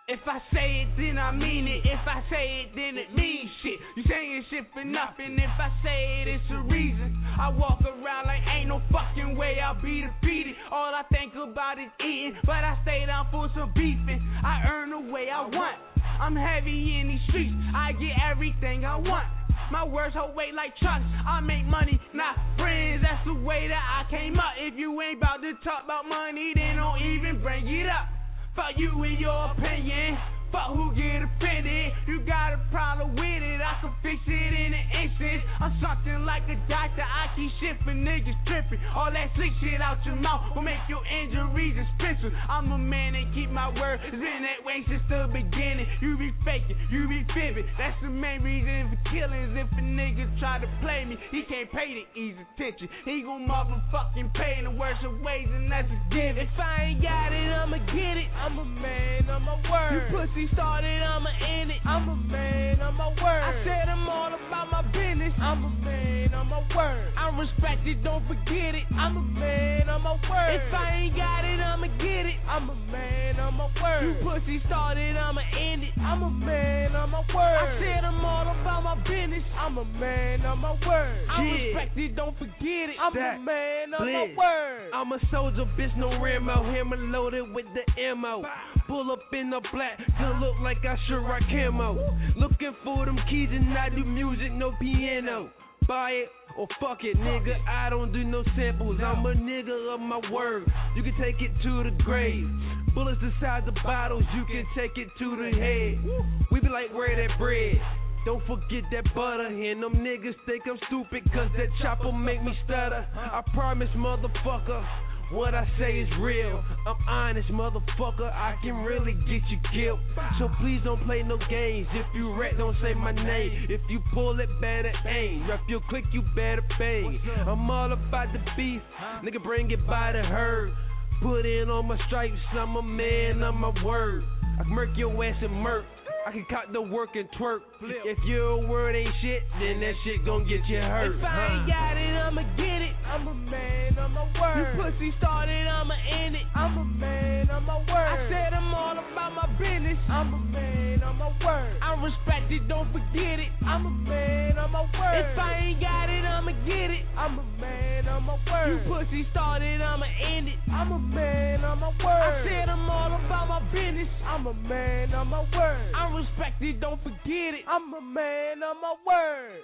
If I say it, then I mean it. If I say it, then it means shit. You saying shit for nothing. If I say it, it's a reason. I walk around like ain't no fucking way I'll be defeated. All I think about is eating, but I stay down for some beefing. I earn the way I want. I'm heavy in these streets. I get everything I want. My words hold weight like trucks. I make money, not friends. That's the way that I came up. If you ain't about to talk about money, then don't even bring it up. Fuck you and your opinion. Fuck who get offended. You got a problem with it, I can fix it in an instant. I'm something like a doctor, I keep shit for niggas tripping. All that slick shit out your mouth will make your injuries expensive. I'm a man and keep my word. It's been that way since the beginning. You be faking, you be fibbing. That's the main reason for killings. If a nigga try to play me, he can't pay to ease attention. He gon' motherfucking pay in the worst of ways, and that's a given. If I ain't got it, I'ma get it. I'm a man, I'm a word. You pussy started, I'ma end it. I'm a man, I'm a word. I said I'm all about my business. I'm a man, I'm a word. I'm respected, don't forget it. I'm a man, I'm a word. If I ain't got it, I'ma get it. I'm a man, I'm a word. You pussy started, I'ma end it. I'm a man, I'm a word. I said I'm all about my business. I'm a man, I'm a word. I'm yeah. respected, don't forget it. I'm that a man, I'm blitz. a word. I'm a soldier, bitch, no Rambo. Hammer loaded with the ammo. Pull up in the black. Look like I should rock camo. Looking for them keys and I do music, no piano. Buy it or fuck it, nigga. I don't do no samples. I'm a nigga of my word. You can take it to the grave. Bullets inside the bottles, you can take it to the head. We be like, where that bread? Don't forget that butter. And them niggas think I'm stupid, cause that chopper make me stutter. I promise, motherfucker, what I say is real. I'm honest, motherfucker. I can really get you killed. So please don't play no games. If you rat, don't say my name. If you pull it, better aim. If you click, you better bang. I'm all about the beef. Nigga, bring it by the herd. Put in on my stripes. I'm a man, I'm my word. I can murk your ass and murk. I can cop the work and twerk. If your word ain't shit, then that shit gon' get you hurt. If I ain't huh? got it, I'ma get it. I'm a man, I'm a word. You pussy started, I'ma end it. I'm a man, I'm a word. I said I'm all about my business. I'm a man, I'm a word. I'm respected, don't forget it. I'm a man, I'm a word. If I ain't got it, I'ma get it. I'm a man, I'm a word. You pussy started, I'ma end it. I'm a man, I'm a word. I said I'm all about my business. I'm a man, I'm a word. I'm respected, don't forget it. I'm a man, I'm a word.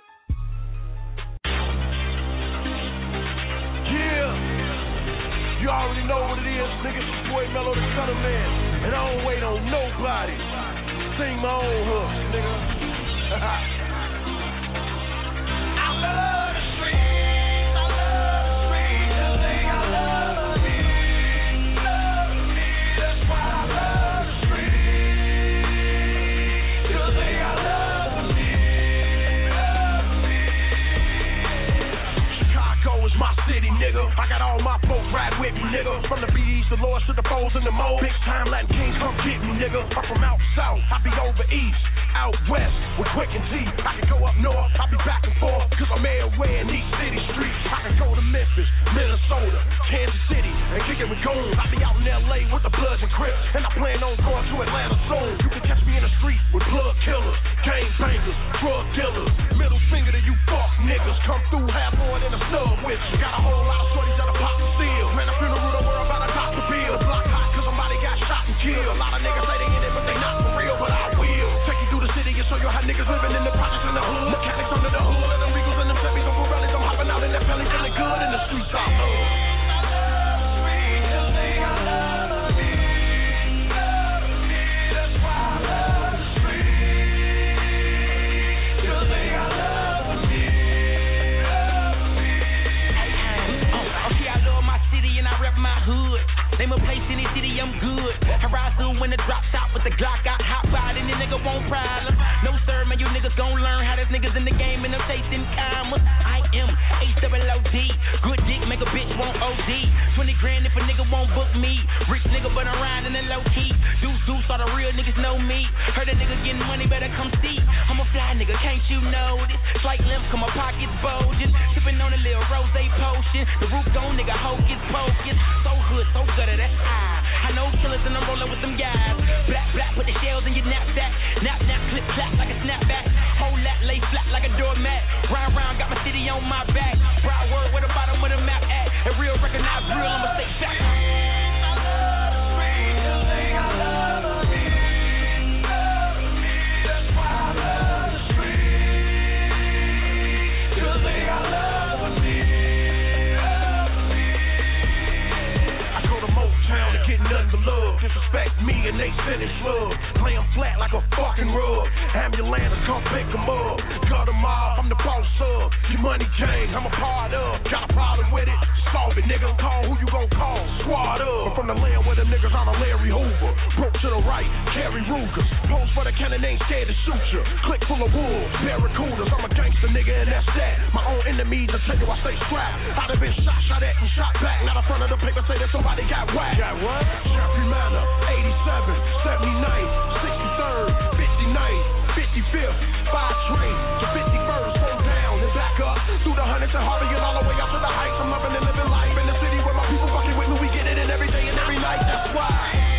Yeah, you already know what it is, nigga. It's your boy Mellow the Cutter Man, and I don't wait on nobody. Sing my own hook, nigga. I love the streets, I love the streets. You think I love me, love me, that's why I love the streets. My city, nigga. I got all my folks ride with me, nigga. From the B E's, the Lords to the Foes and the Moles. Big time Latin Kings, come get me, nigga. I'm from out south, I be over east, out west with Quick and T. I can go up north, I be back and forth, cause I'm everywhere in these city streets. I can go to Memphis, Minnesota, Kansas City, and kick it with goons. I be out in L A with the Bloods and Crips, and I plan on going to Atlanta soon. You can catch me in the street with plug killers, gang bangers, drug dealers. Middle finger to you fuck niggas. Come through half on in a sub with you. Got a whole lot of shorties that'll pop the seal. Ran a funeral to where I'm about to top the bill. Block hot cause somebody got shot and killed. A lot of niggas say they in it, but they not for real. But I will take you through the city and show you how niggas living in the projects in the hood. Mechanics under the hood, and them Regals and them Chevys on Pirellis. I'm hopping out in that belly, feeling good in the streets I love. Name a place in the city, I'm good. I ride through when the drop shot with the Glock. Got hot ride and the nigga won't problem. No sir, man, you niggas gon' learn how there's niggas in the game and I'm chasing commas. I am H O O D. Good dick, make a bitch want O D. twenty grand if a nigga won't book me. Rich nigga, but I'm riding in low key. Deuce, deuce all the real niggas know me. Heard a nigga getting money, better come see. I'm a fly nigga, can't you know this? Slight limp, cause my pockets bulging. Sipping on a little rose potion. The roof gone, nigga, hocus pocus. So hood, so gutter, that's I. I know killers and I'm rolling with them guys. Black, black, put the shells in your knapsack. Nap, nap, clip, clap like a snapback. Whole lap, lay flat like a doormat. Round, round, got my city on my back. Broward, where the bottom of the map at. A real recognized real, I'ma stay fat. Disrespect me and they finish love. Play them flat like a fucking rug. Ambulance, come pick them up. Cut them off, I'm the boss up. Your money gang, I'm a part of. Got a problem with it? Solve it, nigga. Call who you gon' call. Squad up. I'm from the land where them niggas on a Larry Hoover. Broke to the right, carry Rugers. Pose for the cannon, ain't scared to shoot ya. Click full of wolves, barracudas. I'm a gangster nigga and that's that. My own enemies, I tell you I stay strapped. I'd have been shot, shot at and shot back. Now the front of the paper say that somebody got whacked. Got what? Jeffrey Manor, eighty-seven, seventy-nine, sixty-third, fifty-ninth, fifty-fifth, five train to fifty-first, slow down and back up through the hundreds and Harvey and all the way up to the heights. I'm loving and living life in the city where my people fucking with me. We get it in every day and every night. That's why.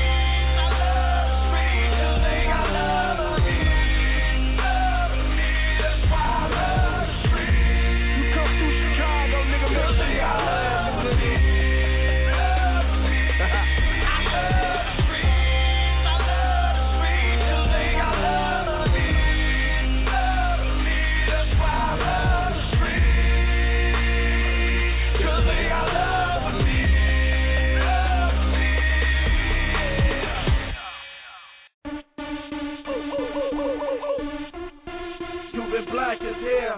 Black is here.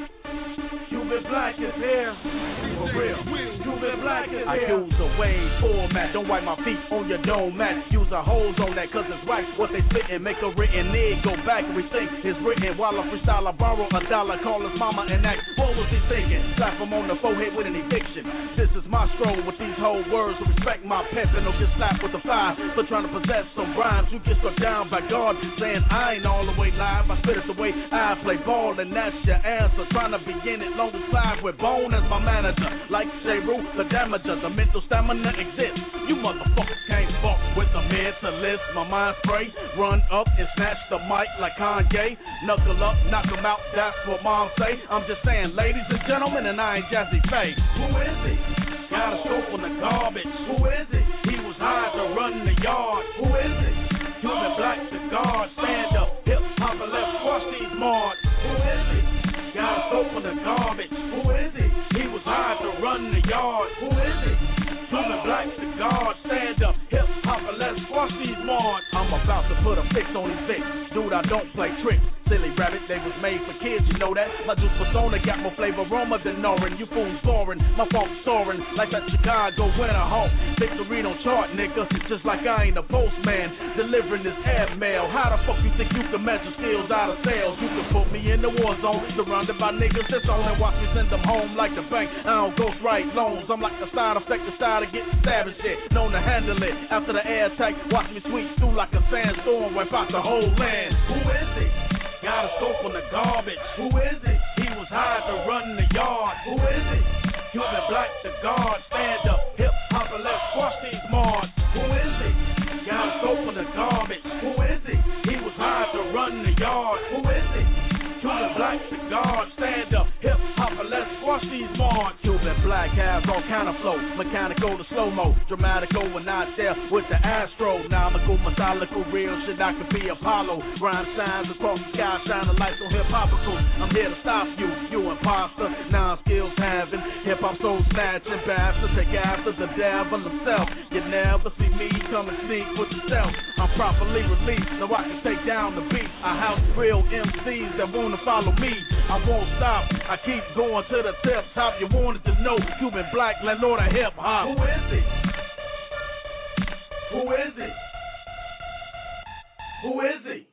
Cuban Black is here. For real. Cuban Black is here. I use a wave format. Don't wipe my feet on your dome mat. Use a hose on that cause it's wax. What they spittin', make a written nigga go back. Rethink is written while I freestyle. I borrow a dollar, call his mama and ask, what was he thinking? Slap him on the forehead with an eviction. This is my stroll with these whole words. So respect my pimpin' or get slapped with the fire. For trying to possess some rhymes. You get struck down by God. Saying I ain't all the way live. I spit it the way I play ball and that's your answer. Trying to begin it long as five with Bone as my manager. Like Sheru, the damager, the mental stamina exists. You motherfuckers can't fuck with the mentalist. My mind spray, run up and snatch the mic like Kanye. Knuckle up, knock him out, that's what mom say. I'm just saying, ladies and gentlemen, and I ain't Jazzy Faye. Who is he? Got a scope on the garbage. Who is it? He was hired to run the yard. Who is it? Cuban Black cigar, stand up, hip hop and let's squash these marks. Who is it? Got a scope on the garbage. Who is it? He was hired to run the yard. Who is it? Cuban Black cigar, stand up, hip hop and let's squash these marks. I'm about to put a fix on these Vicks. Dude, I don't play tricks. Silly rabbit, they was made for kids, you know that. My juice persona got more flavor aroma than Norin. You fools soaring, my funk soaring like that Chicago winter hawk. Victory don't chart, nigga, just like I ain't a postman delivering this airmail. How the fuck you think you can measure skills out of sales? You can put me in the war zone, surrounded by niggas that's on and watch me send them home like the bank. I don't ghost write loans, I'm like the side effect, the side of getting stabbed and shit. Known to handle it after the air attack, watch me sweep through like a sandstorm, wipe out the whole land. Who is it? Got a scope on the garbage. Who is it? He was hired to run the yard. Who is it? Cuban Black the guard. Stand up, hip hop and let's squash these marks. Who is it? Got a scope on the garbage. Who is it? He was hired to run the yard. Who is it? Cuban Black the guard. Stand up, hip hop and let's squash these marks. Cuban Black has all kind of flow, mechanical to slow mo, dramatical when not there with the Astro. Nomical, methodical, real shit. I could be Apollo. Rhyme signs across the sky, shining lights on hip hopicals. I'm here to stop you, you imposter. Non skills having hip hop soul snatching, bastard. Take after the devil himself. You never see me come and sneak with yourself. I'm properly released, so I can take down the beat. I house real M Cs that wanna follow me. I won't stop. I keep going to the tip top. You wanted to know Cuban Black, landlord of hip hop. Who is it? Who is it? Who is he?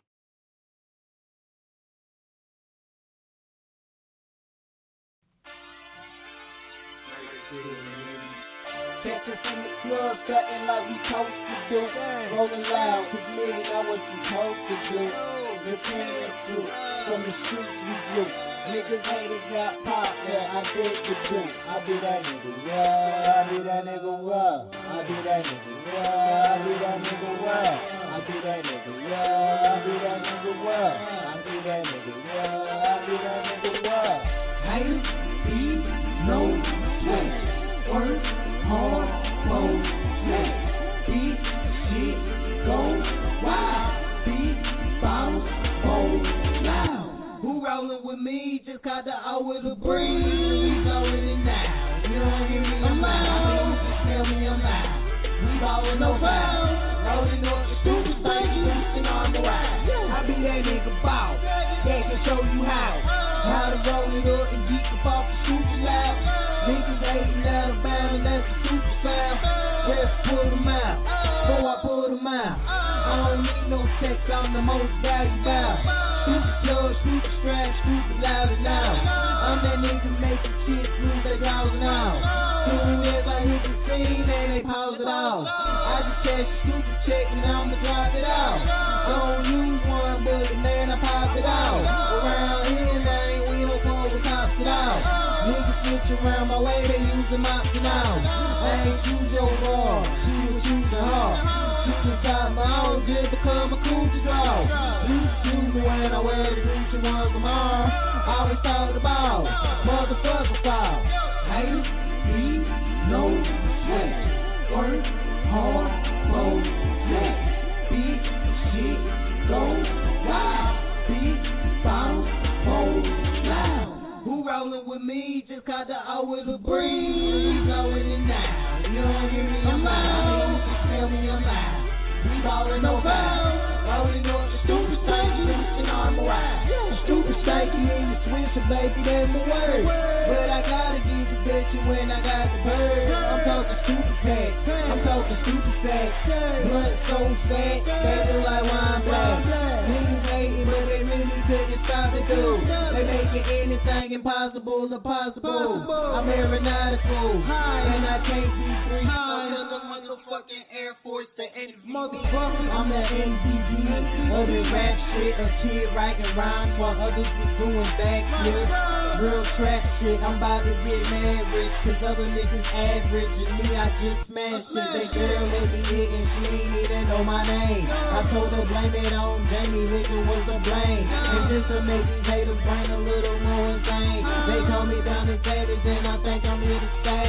Catch us in the club, cutting like we supposed to do. Rolling loud, cause me know what you supposed to do. You can't do from the streets we grew. Niggas haters got pop that I did to do. I be that nigga, yeah, I be that nigga, what? I be that nigga, yeah, I be that nigga, what? I be that nigga, yeah, I be that nigga, what? I be that nigga, yeah, I be that nigga, what? Haters be no sweat. Work hard, hold sweat. Beat shit, go wild. Beat bounce, hold loud. Who rollin' with me? Just caught the O with a breeze. We goin' it now. You don't hear me, I'm loud. Tell me I'm loud. We ballin' no foul. Rollin' up the stupid thing, boostin' on the ride. I be that nigga ball. That can show you how. How to roll it up and geek up off the super loud. Niggas hatin' Alabama, that's the super sound. Let's pull them out. Before I pull them out. I don't need no sex, I'm the most valuable. Super plug, super strap, super loud and loud. I'm that nigga making shit lose their thousand out. Soon as I hit the scene, then they pause it off. I just catch a super check and I'ma drop it out. Don't use one, but man, I pop it out. Around here, now ain't we no phone, we cops it out. Niggas switch around my way, they using my now. I ain't choose your bar, she was choosing her. She just got my own, just become a cool to draw. Used to me when I wear the Gucci ones tomorrow. Always thought about motherfucker foul. Haters be no sweat. Work hard, hold sweat. Beat shit, go wild. Beat bounce, hold loud. Who rollin' with me? Just caught the O with a breeze. We goin' it now. You don't hear me, I'm loud. Tell me I'm loud. We ballin' no foul. Rollin' up the stupid stanky, boostin' on my ride. The stupid stanky in the switcher, baby, that's my word. But I gotta give the bitch when I got the bird. I'm talking super pack, I'm talking super sack. Blood so fat, they look like wine black. Niggas hatin', but they really couldn't stop it, dude. They making anything impossible impossible. I'm aeronautical, and I can't be free. I'm the motherfucking Air Force, the N B Motherfucker, I'm the N B D of the rap shit, a kid writing rhymes while others was doing backflips. Real trap shit, I'm about to get mad rich, cause other niggas average, and me, I just smashed it. They girl, they be hitting, she ain't even know my name. I told her blame it on Jamie, nigga was the blame. And just to make these haters brain a little more insane. They call me down and savage, and I think I'm here to stay.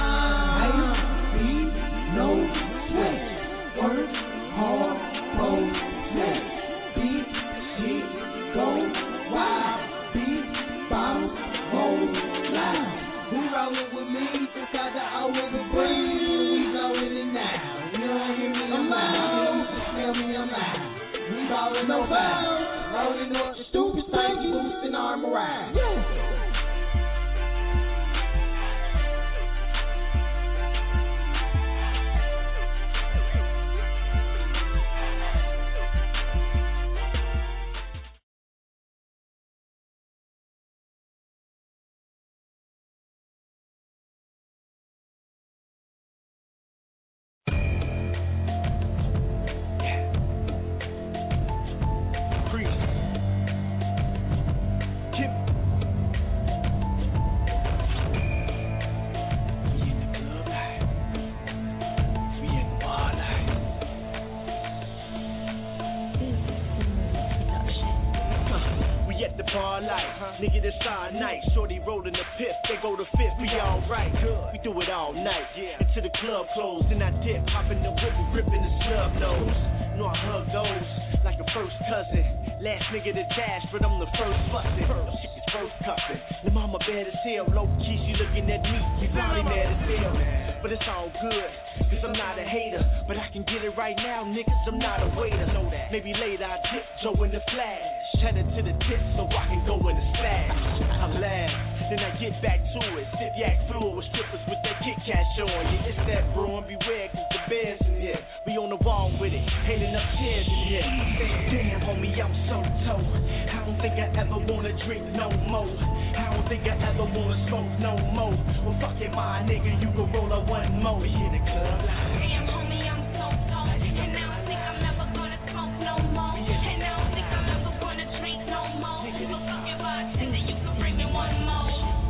Haters be no sweat. Work hard, hold sweat. Beat shit, go wild. Beat bounce, hold loud. Who rollin' with me? Just got the O with the breeze. We goin' it now. You don't hear me, I'm loud. Tell me I'm loud. We ballin' no foul. Rollin' up the stupid stanky, boostin' armor ride. Yeah. Nigga, this our night. Shorty rolling the fifth, they go to fifth, we alright. We do it all night. Until the club closed, then I dip, hopping the whip and ripping the snub nose. Know I hug those like a first cousin. Last nigga to dash, but I'm the first bustin'. She is first cuffin'. The mama bad as hell, low key, she looking at me. We probably mad as hell, but it's all good. Cause I'm not a hater, but I can get it right now, niggas, I'm not a waiter. Know that. Maybe later I dip, Joe in the flash. Head to the tip so I can go in the stash. I laugh, then I get back to it. Sip yak fluid with strippers with that Kit Kat on. Yeah, it's that bro, and beware cause the bears in here. We on the wall with it, hanging up chairs in here. Damn, homie, I'm so toe. I don't think I ever wanna drink no more. I don't think I ever wanna smoke no more. Well, fuck it, my nigga, you can roll up one more. We in the club like. Damn, homie, I'm so cold, and I don't think I'm ever gonna smoke no more. And I don't think I'm ever gonna drink no more. Well, fuck it, bartender, you can bring me one more.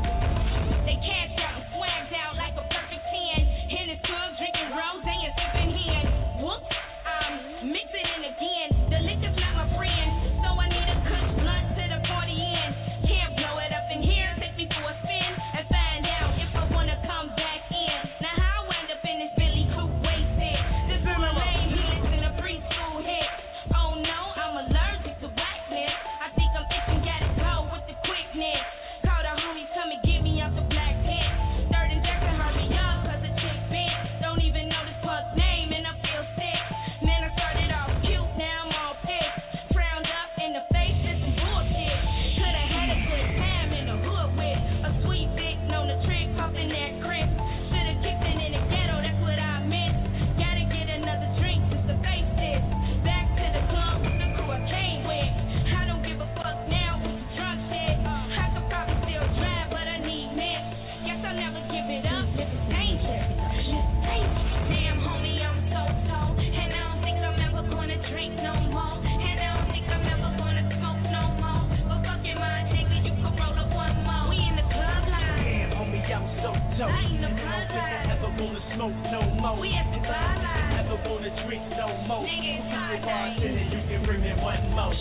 They cashed out and swagged out like a perfect ten. In his club, drinking rose and sipping hen. Whoops, I'm mixing it again. The liquor's not my friend, so I need a kush blunt to the party end. Can't blow it up in here, take me for a spin and find out if I wanna come back in. Now how I wind up in this Billy coupe wasted. This is my lame, he listen to preschool hits. Oh no, I'm allergic to blackness. I think I'm itching, gotta go with the quickness. Call the homies, come and get me out the black pit. Third and Jackson, hurry up, cause the chick bent. Don't even know this fuck's name and I feel sick. Man, I started off cute, now I'm all pissed. Frowned up in the face, this some bullshit. Could've had a good time in the hood with a sweet dick, known the trick, pumping that crisp. Should've kicked it in the ghetto, that's what I meant. Gotta get another drink just to face this. Back to the club with the crew I came with. I don't give a fuck now with the drunk shit. I could probably still drive, but I need mints. Guess I'll never give it up if it's dangerous. Damn, homie, I'm so cold, and I don't think I'm ever gonna drink no more. And I don't think I'm ever gonna smoke no more. But fuck it, my nigga, you can roll up one more. We in the club line. Damn, homie, I'm so dope. I in the And I club don't think I line. ever wanna smoke no more. We at the bar line. Never wanna drink no more. Nigga, it's Well, hard, bartender, you can bring me one more.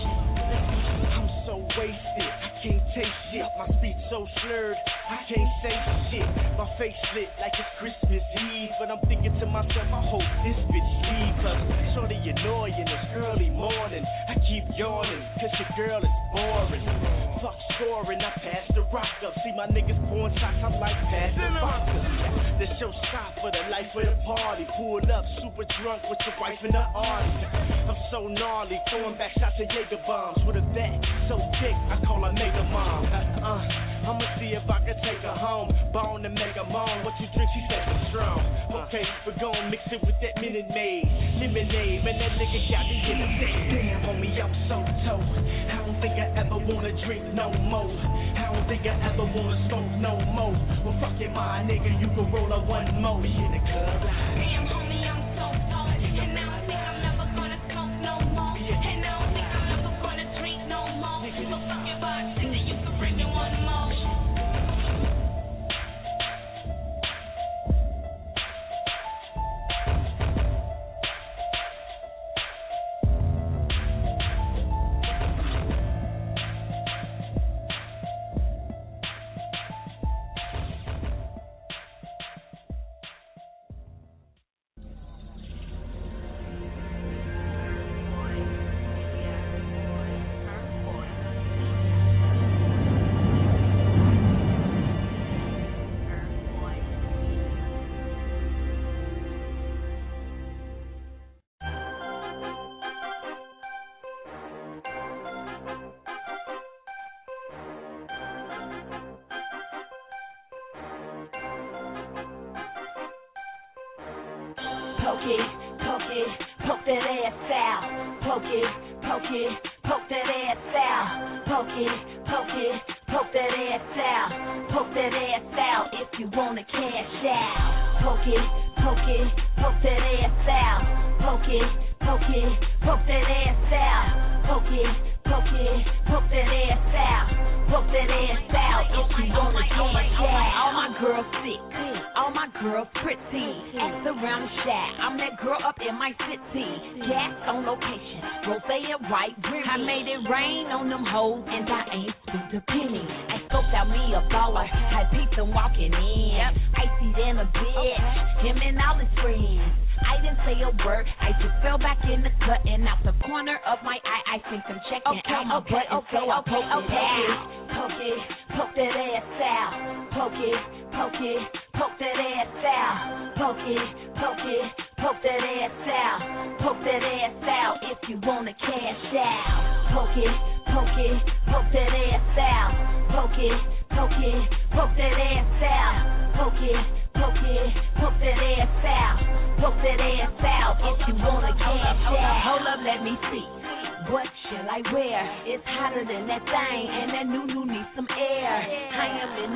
I'm so wasted, I can't taste shit. My speech so slurred, I can't say shit. My face lit like it's Christmas Eve, but I'm thinking to myself, I hope this bitch leave. Cause shorty annoying, it's early morning. I keep yawning, cause your girl is boring. Fuck scoring, I pass the rock up. See my niggas pouring shots, I'm like pass the vodka. The show stop for the life of the party. Pulled up, super drunk with your wife in the arms. I'm so gnarly, throwing back shots of Jaeger bombs. With a vet, so thick, I call her Mega Mom. Uh, I'ma see if I can take her home. Bone and make her moan. What you drink, she said it's strong. Okay, we're gon' mix it with that Minute Maid. Lemonade, man, that nigga got me in a sick. Damn, homie, I'm so told. I don't think I ever wanna drink no more. I don't think I ever wanna smoke no more. Well, fuck it, my nigga, you can roll up one more. We in the club line. Damn, homie, I'm so cold, and I don't think I'm ever gonna smoke no more. And I don't think I'm ever gonna drink no more. So fuck it, bartender, you can bring me one more. Poke it, poke it, poke that ass out. Poke it, poke it, poke that ass out. Poke it, poke it, poke that ass out. Poke that ass out if you wanna cash out. Poke it, poke it, poke that ass out. Poke it, poke it, poke that ass out. Poke it, poke it, poke that ass out. Poke that ass out if you wanna cash out. All my girls sick, all my girls pretty. Act around the shack, I'm that girl up in my city. Gas on location, Rosea right rear. I made it rain on them hoes and I ain't spent a penny. I scoped out me a baller, I peeped them walking in. Icy than a bitch, him and all his friends. I didn't say a word, I just fell back in the cut and out the corner of my eye, I think I'm checking Okay, out my okay, butt, and okay, so I okay, poked it okay. out. Poke it, poke that ass out. Poke it, poke it, poke that ass out. Poke it, poke it, poke that ass out. Poke that ass out if you wanna cash out. Poke it, poke it, poke that ass out. Poke it, poke it, poke that ass out. Poke it, poke it, poke that ass out. Poke that ass out if you wanna cash out. Hold up, let me see. What shall I wear? It's hotter than that thing, and that new new needs some air. I am in the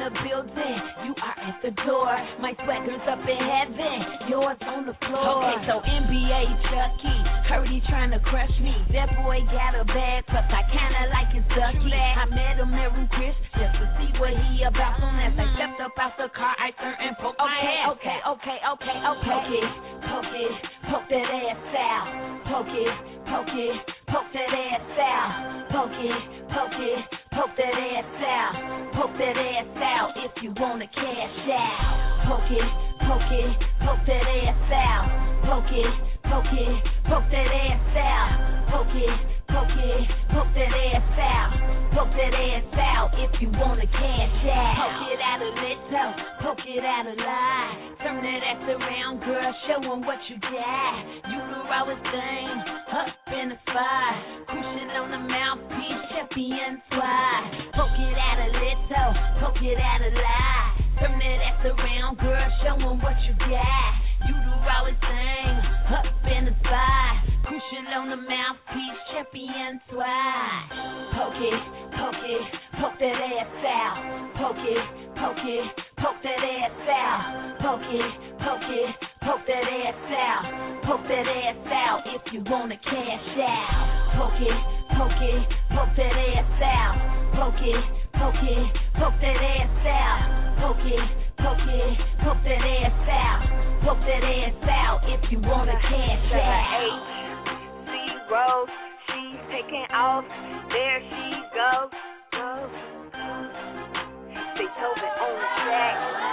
the building, you are at the door. My swagger's up in heaven, yours on the floor. Okay, so N B A Chucky, heard he tryna crush me. That boy got a bag, plus I kinda like his ducky. I met him at Ruth Chris just to see what he about. Soon as I stepped up out the car, I turned and poked my ass. Okay, okay, okay, okay. Poke it, poke it, poke that ass out. Poke it, poke it, poke that ass out. Poke it, poke it, poke that ass out. Poke that ass out if you wanna cash out. Poke it, poke it, poke that ass out. Poke it, poke it, poke that ass out. Poke it, poke it, poke that ass out. Poke that ass out if you wanna cash out. Poke it out a little, poke it out a lie. Turn that ass around, girl, show 'em what you got. You the rawest thing up in the spot. Cushion on the mouthpiece, champion slide. Poke it out a little, poke it out a lie. Turn that ass around, girl, show 'em what you got. You the rawest thing up in the spot. Cushion on the mouthpiece, champion slide. Poke it, poke it, poke that ass out. Poke it, poke it, poke that ass out. Poke it, poke it, poke that ass out. Poke that ass out if you wanna cash out. Poke it, poke it, poke that ass out. Poke it, poke it, poke that ass out. Poke it, poke it, poke that ass out. Poke that ass out if you wanna cash out. Rose, she's taking off, there she goes, goes, goes. Beethoven on the track.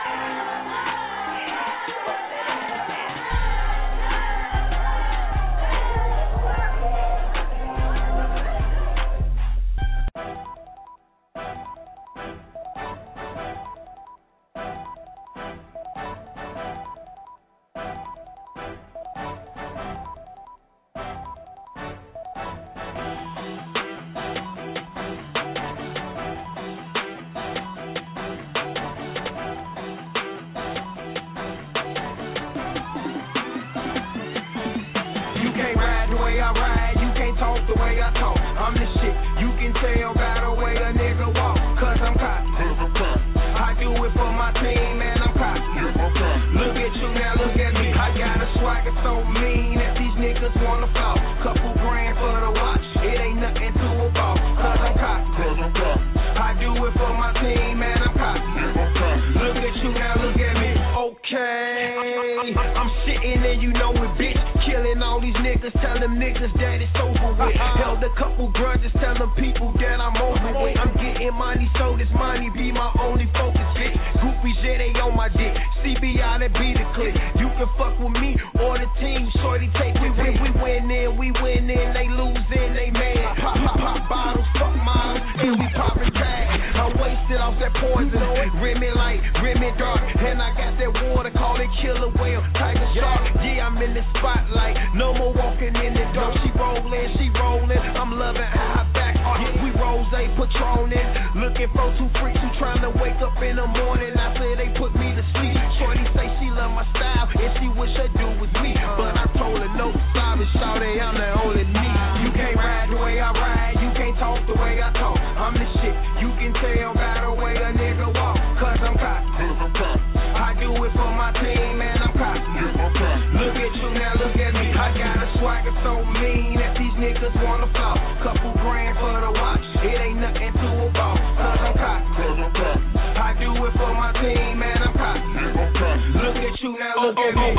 The way I talk, I'm the shit. You can tell by the way a nigga walk, cause I'm cocky. I do it for my team, man, I'm cocky. Look at you now, look at me. I got a swagger so mean that these niggas wanna fall. Couple grand for the watch, it ain't nothing to a ball, cause I'm cocky. I do it for my team, man, I'm cocky. Look at you now, look at me. Okay, I'm sitting and you know it, bitch. Killing all these niggas, tell them niggas that it's over with. Held a couple grudges, tell them people that I'm over with. I'm getting money, so this money be my only focus, bitch. Groupies, yeah, they on my dick. C B I, that be the click. You can fuck with me or the team, shorty take we win. We winning, we winning, they losing, they mad. Pop, pop, pop bottles, fuck models, and we poppin' tags. I'm wasted off that poison, Remy light, Remy dark, and I got that water, call it killer whale, tiger shark. Yeah, I'm in the spotlight, no more walking in the dark. She rollin', she rollin', I'm loving how her back. Yeah, we rose, patronin', looking for two freaks who tryna wake up in the morning. I said they put me to sleep. Shorty say she love my style and she wish her do with me, but I told her no, sorry, shawty, I'm the only me. You can't ride the way I ride, you can't talk the way I talk. I'm the shit, you can tell by the way a nigga walk, cause I'm cocky. I do it for my team, man, I'm cocky. Look at you now, look at me. I got a swagger so mean that these niggas wanna flop. Couple grand for the watch, it ain't nothing to a ball, cause I'm cocky. I do it for my team, man, I'm cocky. Look at you now, look at me.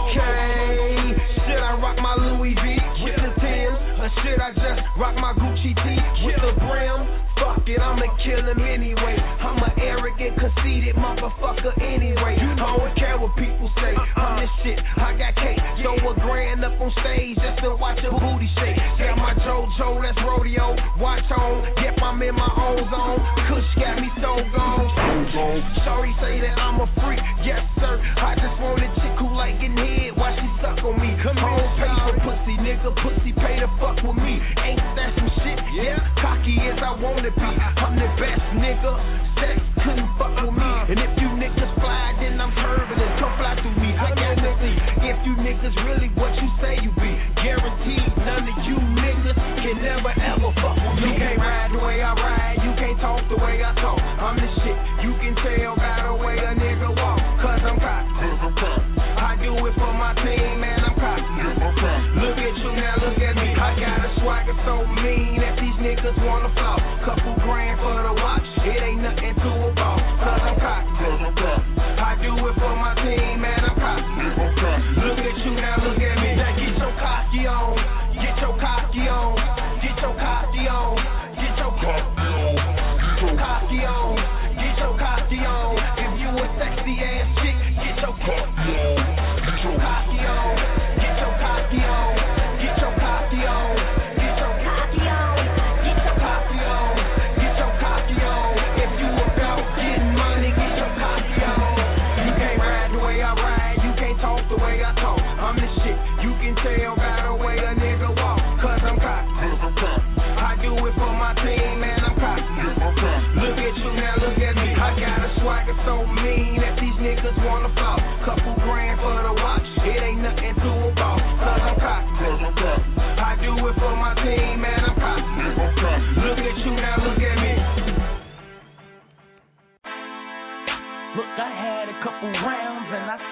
Okay, should I rock my Louis V with the Timbs, or should I just rock my Gucci tee with the brim? Fuck it, I'ma kill him anyway. I'm an arrogant, conceited motherfucker anyway. I don't care what people say, I'm the shit, I got cake. Throw a grand up on stage just to watch a booty shake. Got my JoJo, that's rodeo, watch on. Yep, I'm in my own zone. Kush got me so gone. Shorty say that I'm a freak, yes sir. I just want a chick who like getting head while she suck on me. Come on, pay for pussy, nigga, pussy pay to fuck with me. Ain't that some shit? Yeah, cocky as I wanna be. I'm the best nigga, sex couldn't fuck with me. And if you niggas fly, then I'm turbulent. Come fly through me, I got to see if you niggas really what you say you be. Guaranteed none of you niggas can never ever fuck with me. You can't ride the way I ride, you can't talk the way I talk. I'm the shit, you can tell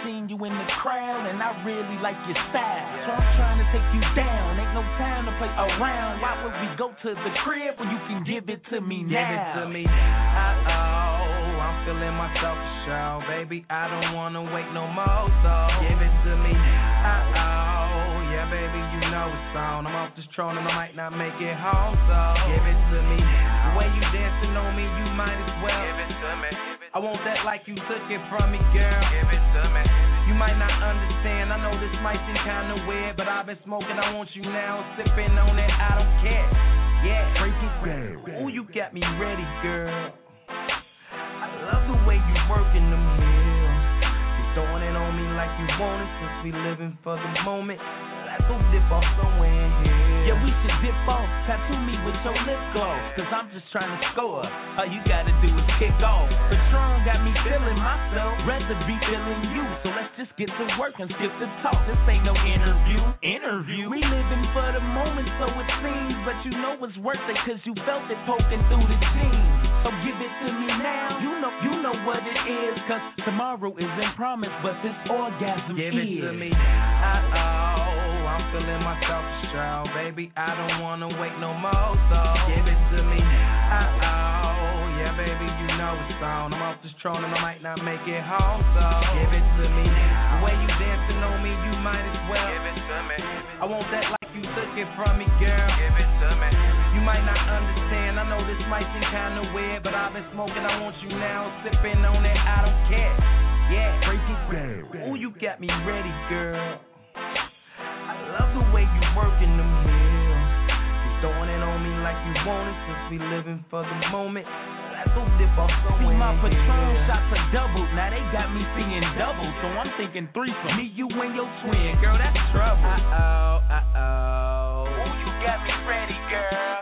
seen you in the crowd, and I really like your style. So I'm trying to take you down. Ain't no time to play around. Why would we go to the crib when you can give it to me now? Give it to me now. Uh-oh, I'm feeling myself for sure. Baby, I don't wanna wait no more, so give it to me now. Uh-oh, yeah, baby, you know it's on. I'm off this throne and I might not make it home, so give it to me now. The way you dancing on me, you might as well give it to me. I want that like you took it from me, girl. Give it to me. You might not understand, I know this might seem kinda weird, but I've been smoking, I want you now, sipping on it, I don't care. Yeah, break it down. Ooh, you got me ready, girl. I love the way you working them hills. You throwing it on me like you want it, since we living for the moment. Let's go dip off somewhere in here. Yeah, we should dip off, tattoo me with your lip gloss, cause I'm just trying to score. All you gotta do is kick off. Patron got me feeling myself, rather be feeling you. So let's just get to work and skip the talk. This ain't no interview. Interview? We living for the moment, so it seems, but you know it's worth it, cause you felt it poking through the jeans. So give it to me now. You know, you know what it is, cause tomorrow isn't promised, but this orgasm give is. Give it to me. Uh-oh, I'm feeling myself strong, baby. I don't wanna wait no more, so give it to me now. Uh-oh, yeah, baby, you know it's on. I'm off this throne and I might not make it home, so give it to me now. The way you dancing on me, you might as well give it to me. I want that like you took it from me, girl. Give it to me. You might not understand, I know this might seem kinda weird, but I've been smoking, I want you now, sipping on it, I don't care. Yeah, break it down. Ooh, you got me ready, girl. I love the way you working them hills. You throwing it on me like you want it, since we living for the moment. Let's go dip off somewhere. See, my Patron shots are double. Now they got me seeing double, so I'm thinking threesome. Me, you, and your twin, girl, that's trouble. Uh-oh, uh-oh. Ooh, you got me ready, girl.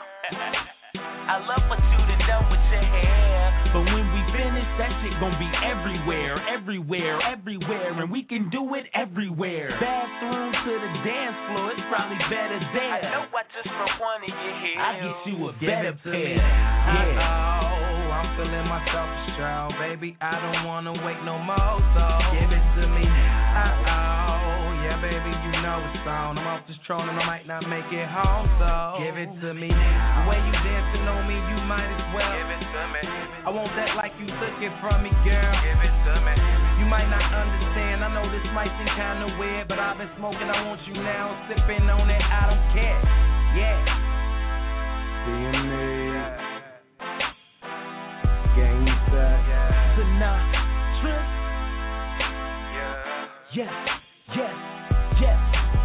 I love what you done done with your hair. But when we finish, that shit gon' be everywhere, everywhere, everywhere, and we can do it everywhere. Bathroom to the dance floor, it's probably better there. I know I just broke one of your hair. I'll get you a Give better it to pair. me. Yeah. Uh-oh, I'm feeling myself strong, baby. I don't wanna wait no more, so give it to me now. Uh-oh, yeah, baby, you know it's on. I'm off this throne and I might not make it home, so give it to me now. The way you dancing on me, you might as well give it to me. I want that like you took it from me, girl. Give it to me. You might not understand, I know this might seem kinda weird, but I've been smoking, I want you now, sipping on it, I don't care. Yeah. D M A, Gangsta, Sinatra. Yes, yes, yes.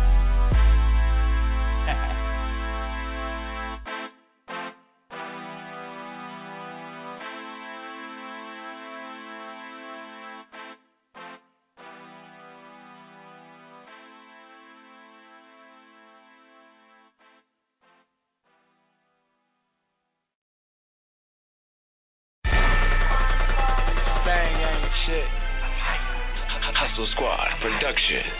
Bang, ain't shit. Hustle Squad Productions.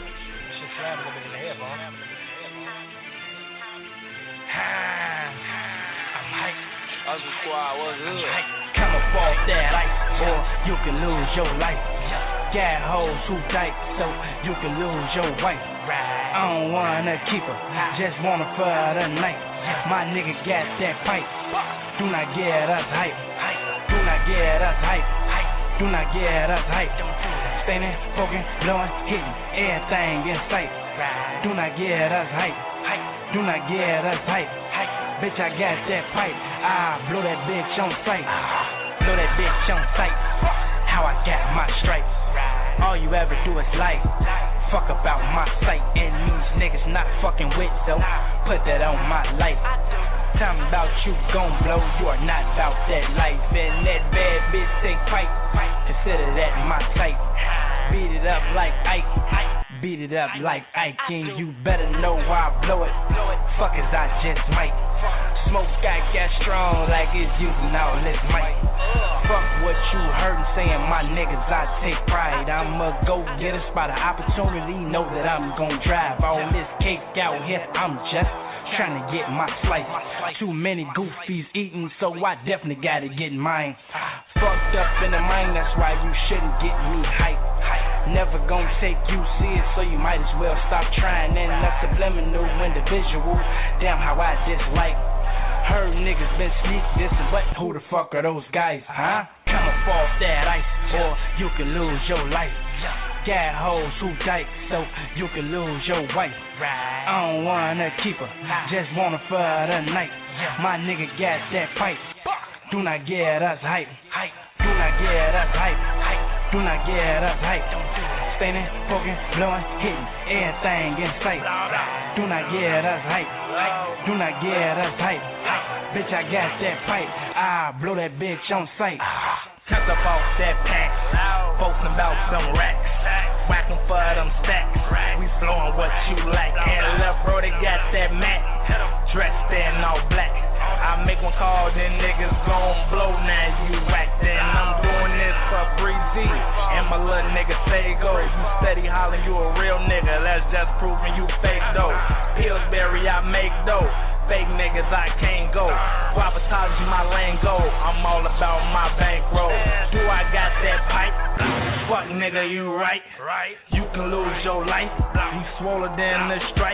Hustle Squad, what's good? Come up off that ice, or you can lose your life. Got hoes too tight, so you can lose your wife. I don't wanna keep her, just want her for the night. My nigga got that pipe, do not get us hype. Do not get us hype, do not get us hype. Standing, poking, blowing, hitting, everything in sight. Do not get us hype, do not get us hype. Bitch, I got that pipe, I blow that bitch on sight. Blow that bitch on sight, how I got my stripes. All you ever do is like, fuck about my sight. And these niggas not fucking with, so put that on my life. Talking about you gon' blow, you are not about that life. And that bad bitch take pipe, consider that my type. Beat it up like Ike, beat it up like Ike. And you better know why I blow it, fuck as I just might. Smoke got got strong like it's using all this might. Fuck what you heard and saying, my niggas, I take pride. I'ma go get a spot of opportunity, know that I'm gon' drive. All this cake out here, I'm just trying to get my slice. Too many goofies eating, so I definitely gotta get mine. Fucked up in the mind, that's why you shouldn't get me hype. Never gonna take you serious, so you might as well stop trying. And that's subliminal individual. Damn how I dislike. Heard niggas been sneak dissing, but who the fuck are those guys, huh? Come up off that ice, or you can lose your life. Got hoes who dyke, so you can lose your wife. I don't wanna keep her, just want her for the night. My nigga got that pipe. Do not get us hype. Do not get us hype. Do not get us hype. Spinning, poking, blowing, hitting, everything in sight. Do not get us hype. Do not get us hype. Bitch, I got that pipe. I blow that bitch on sight. Test up off that pack, posting about some racks, whacking for them stacks. We flowing what you like. And left bro, they got that mat, dressed in all black. I make one call, then niggas gon' blow. Now you whack, then I'm doing this for Breezy. And my little nigga say go. You steady hollering, you a real nigga. That's just proving you fake though. Pillsbury, I make dough. Fake niggas, I can't go. Guavatology, my lane go. I'm all about my bankroll. Do I got that pipe? Fuck nigga, you right? You can lose your life. You swoller than the strike.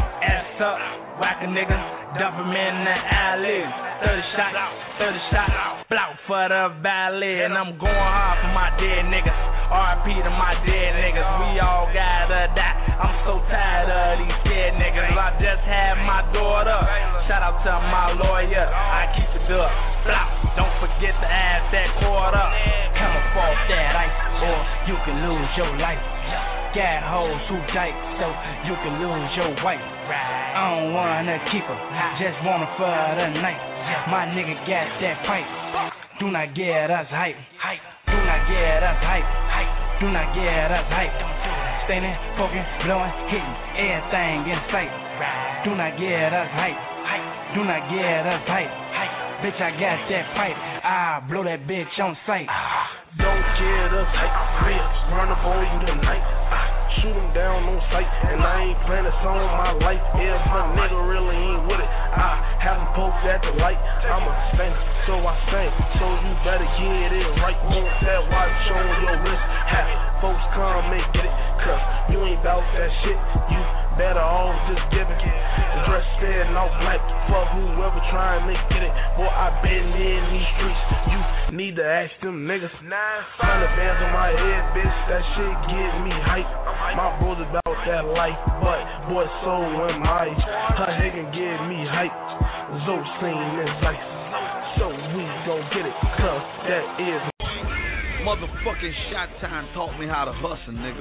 Ass up, whack a nigga, dump him in the alley. thirty shot, thirty shot, block for the valley. And I'm going hard for my dead niggas. R I P to my dead niggas. We all gotta die. I'm so tired of these scared niggas. I just had my daughter. Shout out to my lawyer. I keep it up. Block. Don't forget to add that quarter. Come up off that ice, or you can lose your life. Got hoes who dyke, so you can lose your wife. I don't wanna keep her, just want her for the night. My nigga got that pipe. Do not get us hype. Do not get us hype. Do not get us hype. Spinning, poking, blowing, hitting, everything in sight. Do not get us hype. Do not get us hype. Bitch, I got that pipe. I blow that bitch on sight. Don't get us hype. Ribs, run up on you tonight. Shoot him down on sight, and I ain't playing this on my life. If a nigga really ain't with it, I have him poked at the light. I'm a stainer, so I sing, so you better get it right. Want that watch on your wrist, have folks come and get it, cause you ain't bout that shit. You better off just give it. The dress in all black, for whoever trying to get it. Boy, I been in these streets, you need to ask them niggas. Nine hundred bands on my head, bitch, that shit get me hype. My bros about that life, but boy, so am I. Her head can give me hype. Zoe seen is ice, so we gon' get it, cause that is. Motherfucking Shot Time taught me how to hustle, nigga.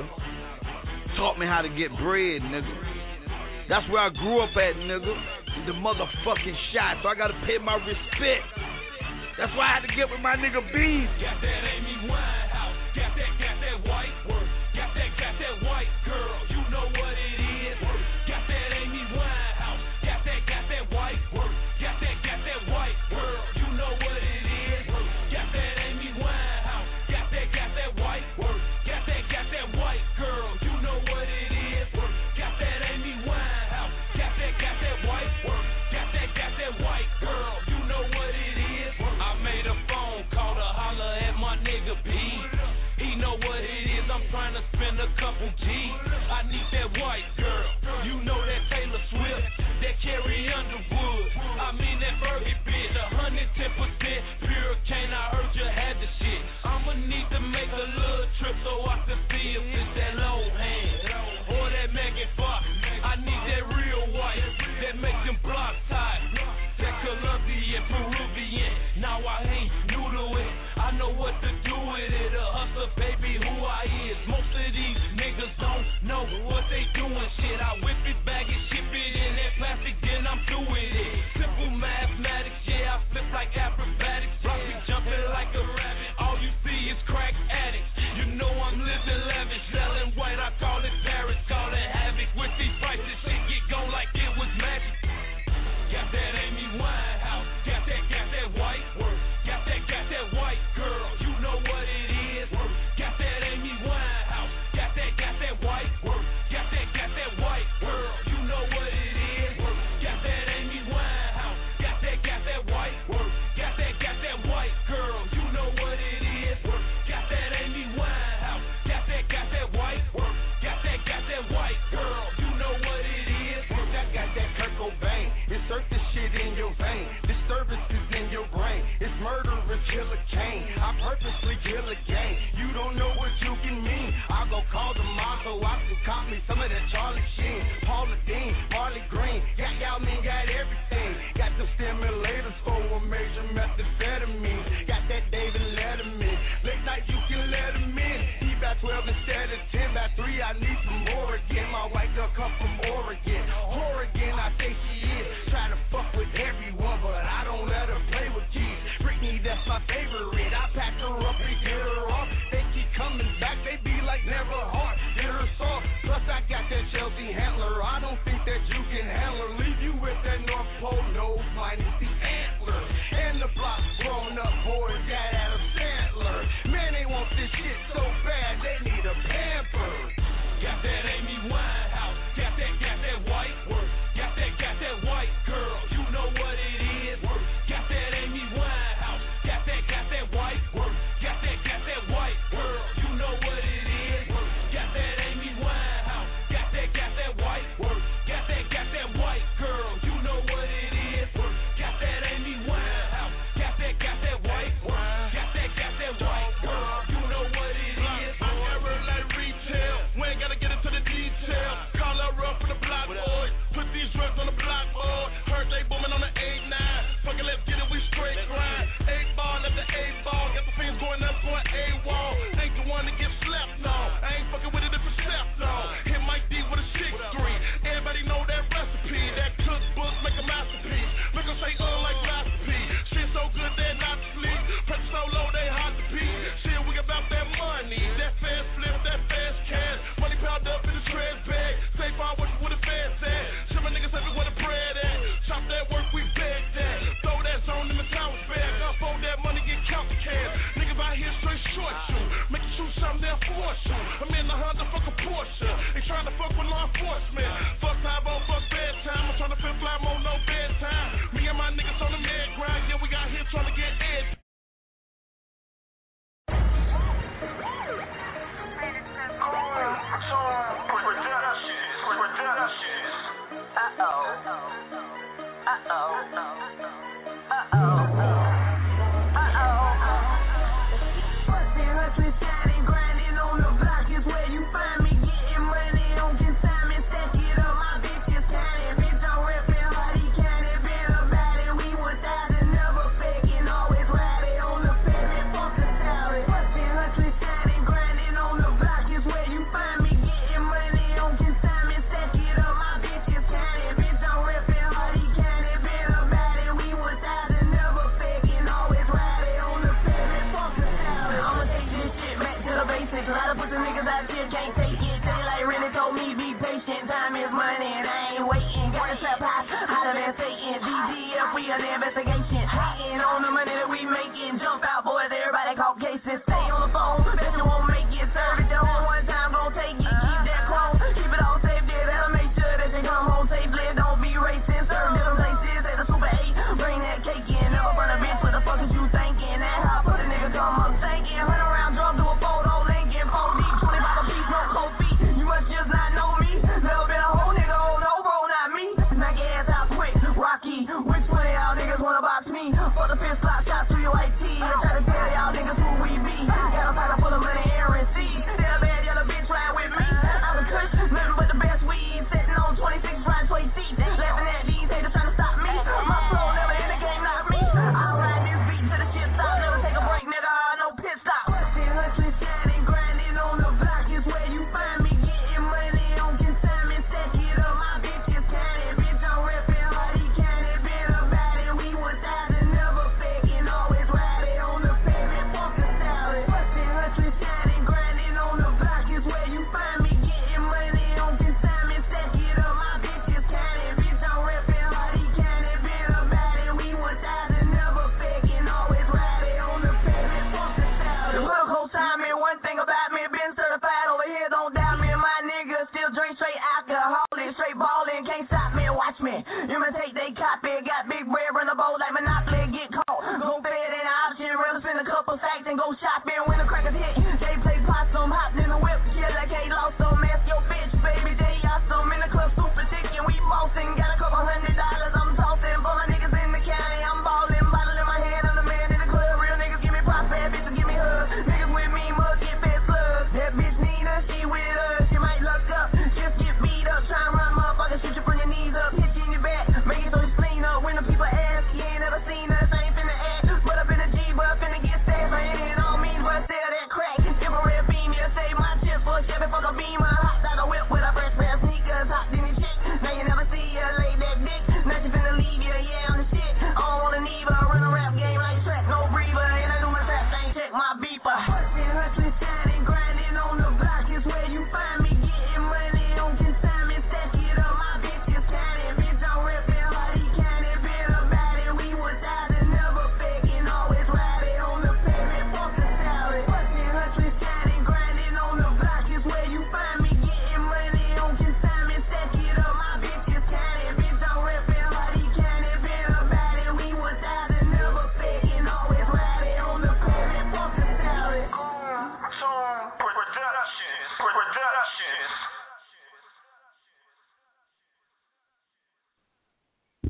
Taught me how to get bread, nigga. That's where I grew up at, nigga. The motherfucking Shot, so I gotta pay my respect. That's why I had to get with my nigga B. Got that Amy Winehouse, got that, got that white work, got that, got that white girl, you know what it is. Got that Amy Winehouse, got that, got that white work, got that, got that white girl, you know what it is. Got that Amy Winehouse, got that, got that white work, got that, got that white girl, you know what it is. Got that Amy Winehouse, got that, got that white work, got that, got that white girl, you know what it is. I made a phone call to holler at my nigga B. He know what it is, I'm trying to spend a couple G's. I need that white girl, you know that Taylor Swift, that Carrie Underwood. I mean that Fergie bitch, a hundred ten percent pure cane. I heard you had the shit. I'ma need to make a little trip so I can see if it's that low hand or that Megan Fox. I need that real white that makes them block tight. That Colombian, Peruvian. Now I ain't new to it. I know what to do with it. A hustler, baby, who I is. Most of these niggas don't know what they doing. Shit, I whip it, bag it, ship it in that plastic, then I'm through with it. Simple mathematics, yeah, I flip like acrobatics. Rock me jumping like a rabbit. All you see is crack addicts. You know I'm living lavish, selling white. I call it Paris, call it havoc. With these prices, shit get gone like it was magic. Got that Amy Winehouse, got that, got that white work, got that, got that white girl, you know what it is. Got that Amy Winehouse, got that, got that white work, got that, got that white caught me some of that Charlie Sheen, Paula Dean, Marley Green. Got y'all men got everything. Got the stimulators for a major methamphetamine. Got that David Letterman. Late night you can let him in. He about twelve instead of ten. By three I need some more again. My white girl come from Oregon. Oregon I think she is. Try to fuck with everyone, but I don't let her play with keys. Britney, that's my favorite. I pack her up and get her off. They keep coming back. They be like never hard. Get her soft. Plus I got that Chelsea Handler. I don't think that you can handle her. Leave you with that North Pole nose minus the antler. And the block grown up boys got Adam Sandler. Man, they want this shit so bad they need a pamper. Got that Amy Winehouse. Got that, got that white work. Got that, got that white girl. You know what it is. Work. Got that Amy Winehouse. Got that, got that white work. Got that, got that white girl. You know what it is. Work. Got that Amy Winehouse. Got that, got that white work. Got that, got that white girl. You know what it is. Work. Got that Amy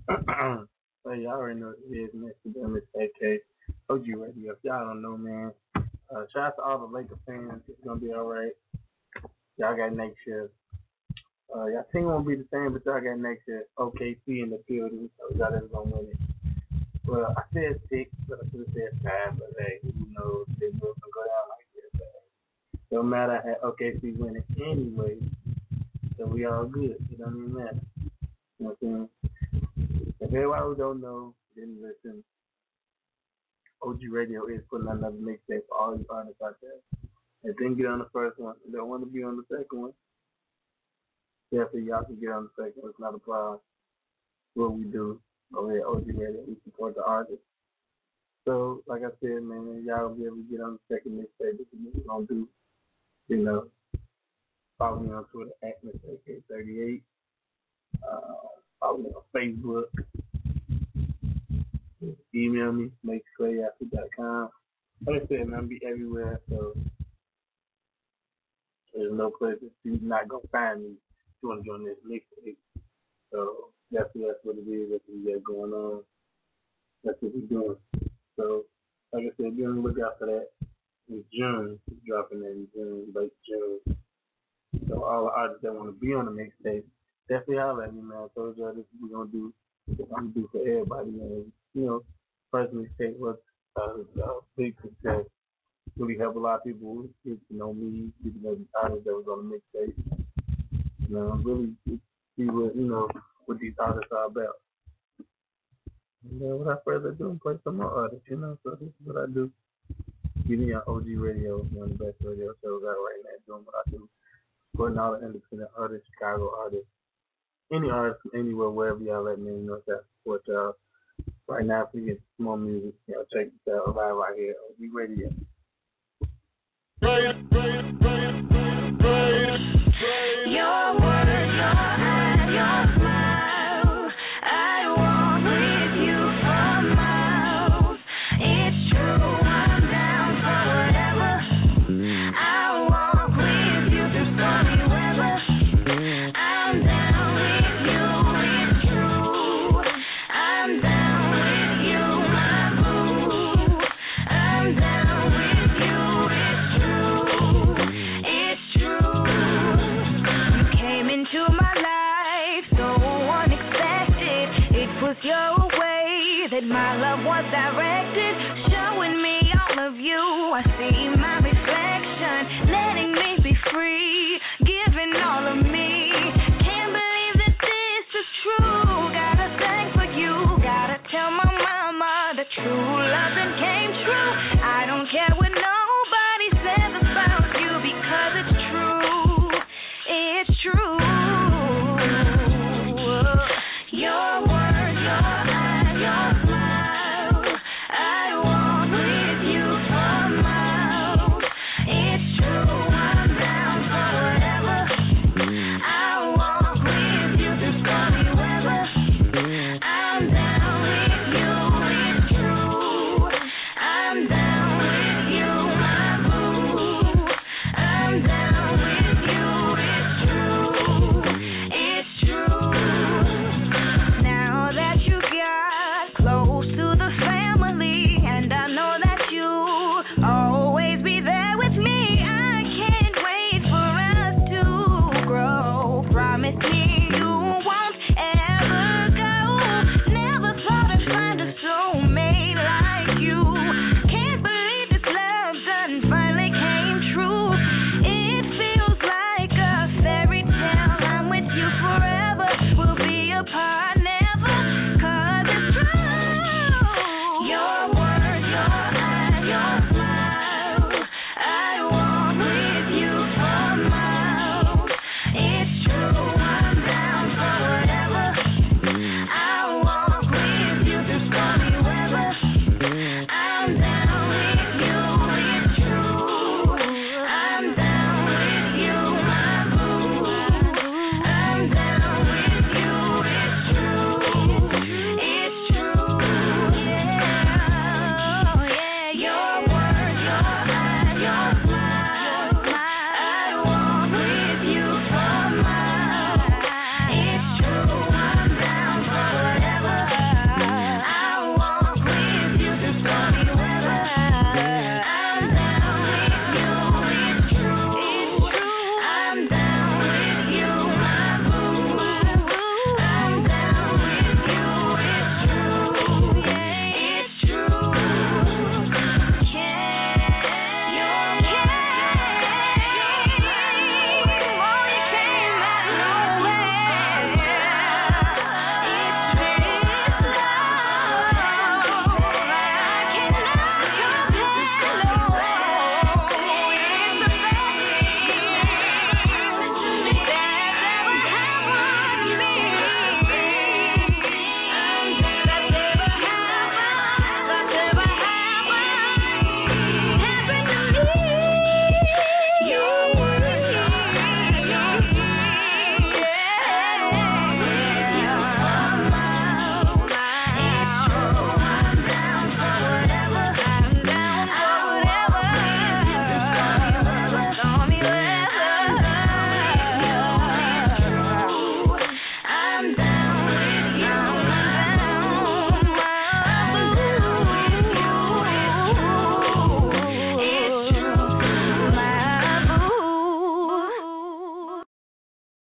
So y'all already know what it is. Next to them, it's A K O G Radio. If y'all don't know, man, uh, shout out to all the Lakers fans. It's gonna be all right. Y'all got next year. Uh, y'all team won't be the same, but y'all got next year. O K C in the building, so y'all is gonna win it. Well, I said six, but I should have said five. But hey, who knows? They both gonna go down like this. Don't matter. I had O K C winning anyway, so we all good. It don't even matter. You know what I'm saying? If everybody who don't know, didn't listen, O G Radio is putting out another mixtape for all you artists out there. If they can get on the first one, if they don't want to be on the second one, definitely y'all can get on the second one. It's not a problem. What we do over here at O G Radio, we support the artists. So, like I said, man, y'all will be able to get on the second mixtape that we're going to do. You know, follow me on Twitter at Mister A K thirty-eight. Uh, follow me on Facebook. Email me, make clay yahoo dot com. Like I said, man, I'll be everywhere, so there's no place that you're not going to find me if you want to join this mixtape. So that's, that's what it is. That's what we got going on. That's what we're doing. So, like I said, be on the lookout for that. In June, it's dropping in June, late June. So all the artists that want to be on the mixtape, definitely holler at me, man. I told y'all this is what we're going to do. What I'm going to do for everybody, man. You know, first mixtape was uh, a big success. Really helped a lot of people get to know me, get to know the artists that was on the mixtape. You know, really see what, you know, what these artists are about. And then without further ado, play some more artists, you know, so this is what I do. Give me on O G Radio, one of the best radio shows out right now, doing what I do. Supporting all the independent artists, Chicago artists, any artist from anywhere, wherever y'all let me know that I support y'all. Right now, if we get some more music, y'all check this out live right here, O G Radio. Your words, your eyes, your smile, I walk with you for miles. It's true, I'm down for whatever. I walk with you through stormy weather. I'm down with you, it's true. I'm down with you, my boo. I'm down with you, it's true. It's true. You came into my life so unexpected. It was your way that my love was directed, showing me all of you. I see my reflection, letting me be free, giving all of me. Can't believe that this is true. Gotta thank for you. Gotta tell my mama the true love that came true. I don't care what nobody says about you because it's true. It's true. Your words, your eyes, your smile, I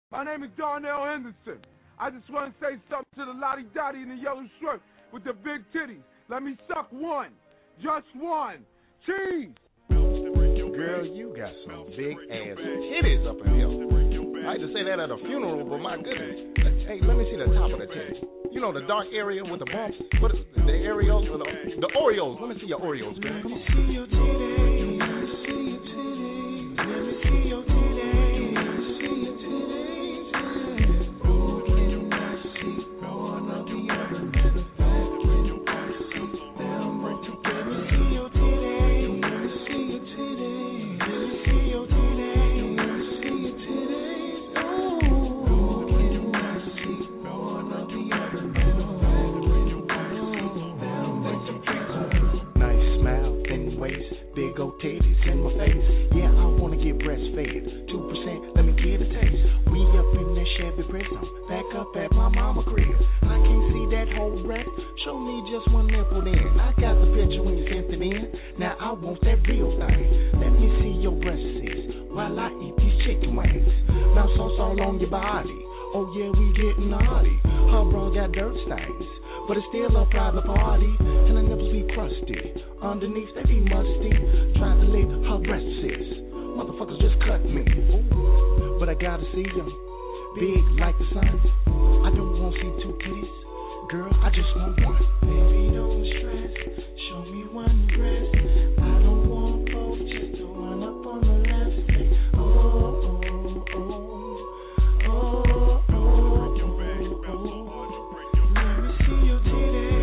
My name is Darnell Henderson. I just want to say something to the Lottie Dottie in the yellow shirt with the big titties. Let me suck one. Just one. Cheese. Girl, you got some big ass titties up in here. I hate to say that at a funeral, but my goodness. Hey, let me see the top of the titty. You know the dark area with the bumps? What is the areoles? Or the, the Oreos. Let me see your Oreos, girl. Come on. Titties in my face. Yeah, I wanna get breastfed. Two percent, let me get a taste. We up in that Chevy Prism, back up at my mama crib. I can't see that whole breast. Show me just one nipple then. I got the picture when you sent it in. Now I want that real thing. Let me see your breast sis while I eat these chicken wings. Now sauce all on your body. Oh yeah, we getting naughty. Her bra got dirt stains, but it's still a private party. And the nipples be crusty. Underneath they be musty. Trying to lick her breast sis. Motherfuckers just cut me. Ooh. But I gotta see them big like the sun. I don't want to see two titties. Girl, I just want one. Baby, don't stress. Show me one breast. I don't want both. Just to run up on the left. Say, oh, oh, oh, oh, oh, oh, oh. Let me see your titties.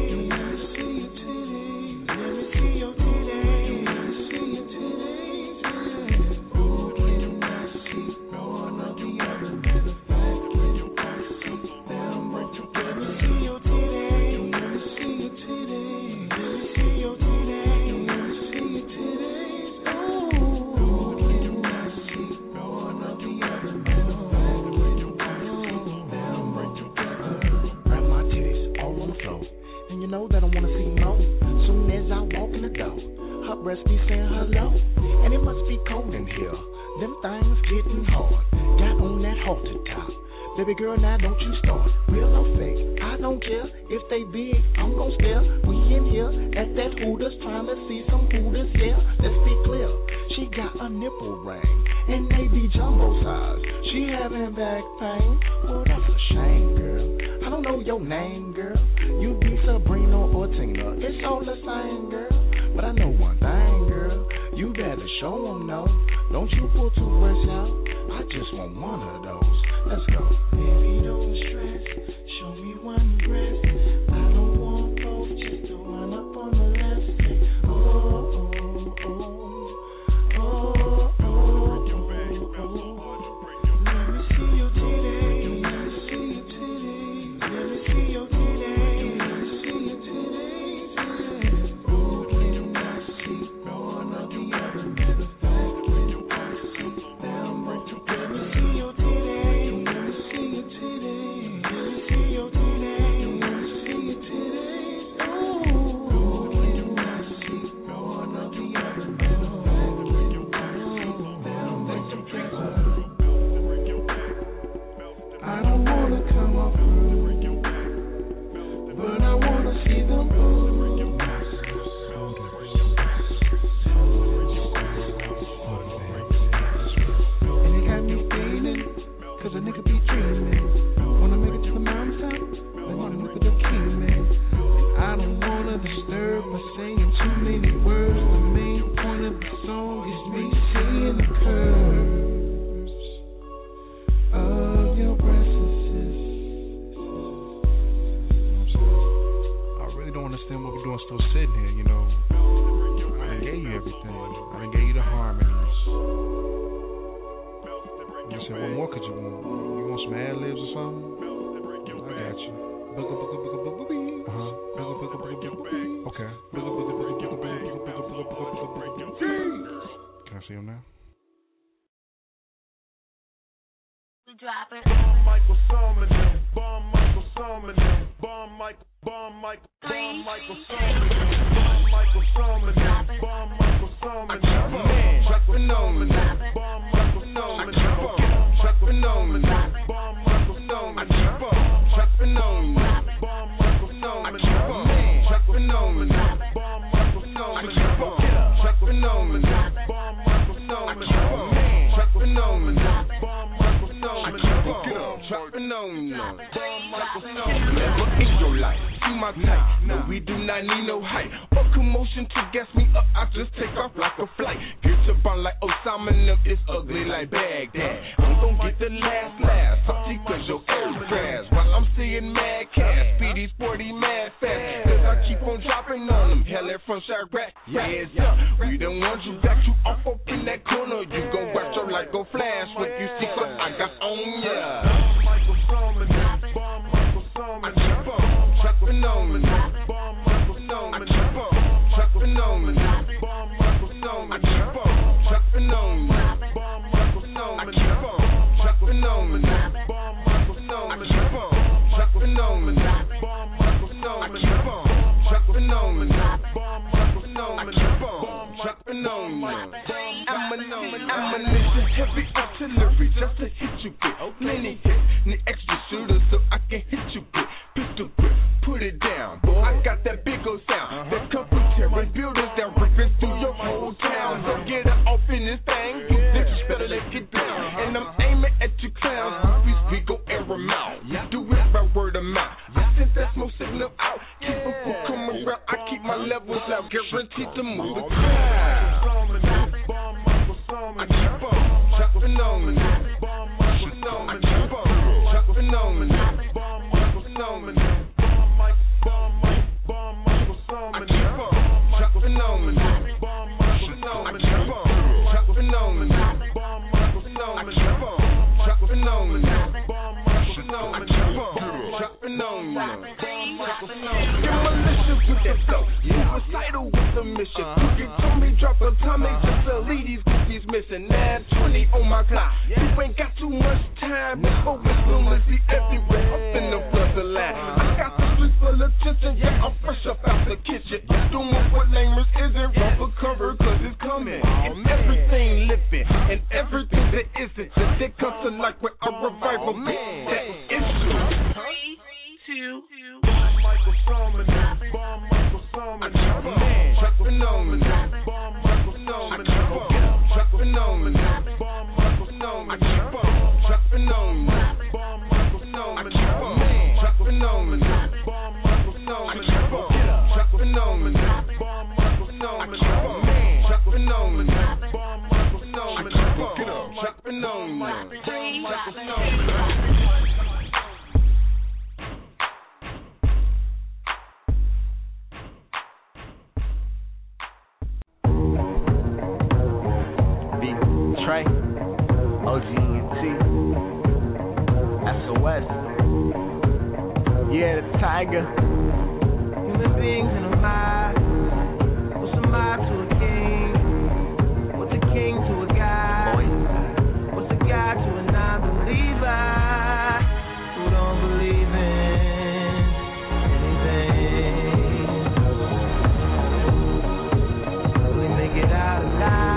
Breast be saying hello, and it must be cold in here. Them things getting hard. Got on that halter top. Baby girl, now don't you start. Real or fake, I don't care. If they big, I'm gon' stare. We in here at that Hooters trying to see some Hooters. Yeah, let's be clear. She got a nipple ring, and they be jumbo size. She having back pain. Well, that's a shame, girl. I don't know your name, girl. You be Sabrina or Tina. It's all the same, girl. But I know one thing, girl. You better show them no. Don't you pull too much out. I just want one of those. Let's go. Baby, don't stress. Show me one breast. I don't want both. Just to run up on the left. Say, oh, oh, oh, oh, oh, oh, oh. Let me see your titties. Let me see your titties. Let me see your titties. Let me see your titties. Bomb Michael Summer them, Bomb Michael Summer them, Bomb Michael, Bomb Michael, Bomb Michael Summer them, Bomb Michael Summer them, Bomb Michael Summer them, Bomb Michael Summer them, Bomb Michael Summer them, Bomb Michael Summer them, Bomb phenomenon. Never in your life, you my type. No, we do not need no hype or commotion to gas me up. I just take off like a flight. Get to bond like Osama and them, it's ugly like Baghdad. I'm gon' get the last laugh, salty cause your air crash. While I'm seeing mad cash, speedy, sporty, mad fast. Cause I keep on dropping on them, hell it from Chirac. Yeah, it's up, we don't want you back, you off up in that corner. You gon' watch your light go flash when you see what I got on ya. Michael Solomon, bomb Michael Solomon, Chuck phenomenon, bomb Michael Solomon, Chuck phenomenon, bomb Michael Solomon, Chuck phenomenon, bomb Michael Solomon, Chuck phenomenon, bomb Michael Solomon, Chuck phenomenon, bomb Michael Solomon, Chuck phenomenon, bomb Michael Solomon, Chuck phenomenon. Ammunition, heavy artillery, just to hit you with. Many hits, need extra shooters so I can hit you with. Pistol grip, put it down, boy. I got that big old sound. That couple terror builders that ripping through your whole town. So get it off in this thing, you bitches better let get down. And I'm aiming at you clowns, we, we go air them out. Do it by word of mouth. I sent that smoke signal out. Keep a book coming around, I keep my levels out, guaranteed to move the crowd. I keep on, Chuck phenomenon, bomb Michael Solomon, Chuck phenomenon, bomb Michael Solomon, bomb Mike, bomb Mike, bomb Michael Solomon, I keep on, Chuck phenomenon, bomb Michael Solomon, Chuck phenomenon, bomb Michael Solomon, Chuck phenomenon, bomb Michael Solomon, Chuck phenomenon, bomb Michael Solomon. Demolition with that flow, suicidal with the mission. You told me drop a Tommy just to leave these goofies missing. Now twenty on my clock. You ain't got too much time. Before it's lunacy everywhere. Up in the flood of line. I got the streets full of attention. Yeah, I'm fresh up out the kitchen. I'm doing what lamers isn't. Rubber cover cause it's coming. And everything living. And everything that isn't. Just they come to like with a revival. That issue. Three, two, bomb Michael Solomon. Bomb Michael Solomon. Chuck phenomenon. Bomb Michael Solomon. Chuck phenomenon. Bomb Michael Solomon. Chuck phenomenon. Bomb Michael Solomon. Chuck phenomenon. Bomb Michael Solomon. Chuck phenomenon. Bomb Michael Solomon. Chuck phenomenon. Bomb Michael Solomon. Chuck phenomenon. Bomb Michael Solomon. Trey, O G and T, S O S. Yeah, the Tiger. Human beings in a mob. What's a mob to a king? What's a king to a god? What's a god to a non-believer who don't believe in anything? Will we make it out alive?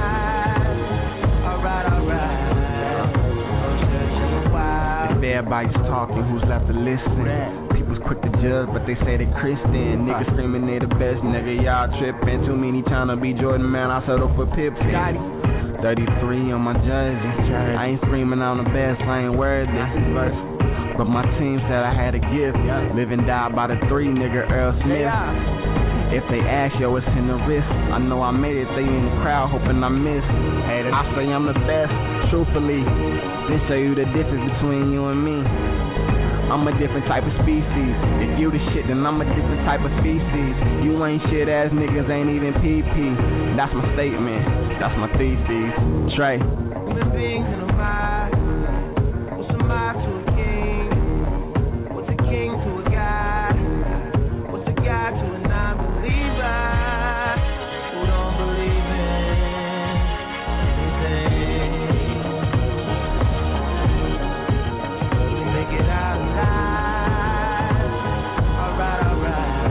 Everybody's talking, who's left to listen? People's quick to judge, but they say they Christian. Niggas screaming they the best, nigga, y'all tripping. Too many trying to be Jordan, man, I settle for Pippen. thirty-three on my jersey. I ain't screaming on the best, I ain't worthy. But my team said I had a gift. Live and die by the three, nigga, Earl Smith. If they ask, yo, it's in the wrist. I know I made it, they in the crowd hoping I miss. I say I'm the best, truthfully. Then show you the difference between you and me. I'm a different type of species. If you the shit, then I'm a different type of species. You ain't shit ass niggas, ain't even P P. That's my statement, that's my thesis. Trey. Human beings in a mob. What's a mob to a king? What's a king to a god? What's a god to a non-believer who don't believe in anything? We make it out alive. Alright, alright.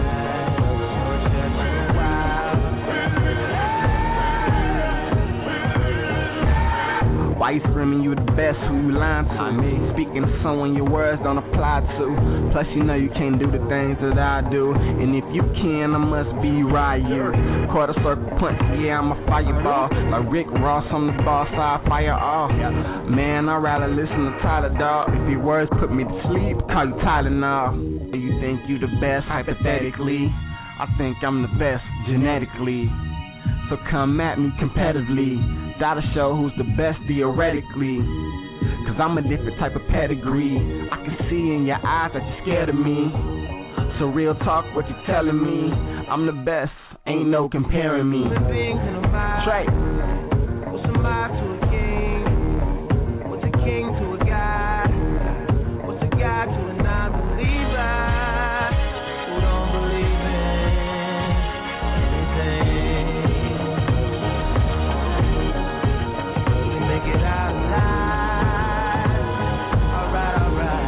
Why you screaming doesn't mean you're the best who you lying to. Speaking to someone your words don't apply to. Plus you know you can't do the things that I do. And if you can, I must be Ryu. Quarter circle punch, yeah, I'm a fireball. Like Rick Ross on the ball side, fire off. Man, I'd rather listen to Tyler, dog. If your words put me to sleep, call you Tylenol. Do you think you the best hypothetically? I think I'm the best genetically. So come at me competitively. Gotta show who's the best theoretically. Cause I'm a different type of pedigree. I can see in your eyes that you're scared of me. So real talk, what you telling me? I'm the best, ain't no comparing me. Trey. What's a lie to a king? What's a king to a god? What's a god to a non-believer who don't believe in anything? You make it out alive. Alright, alright.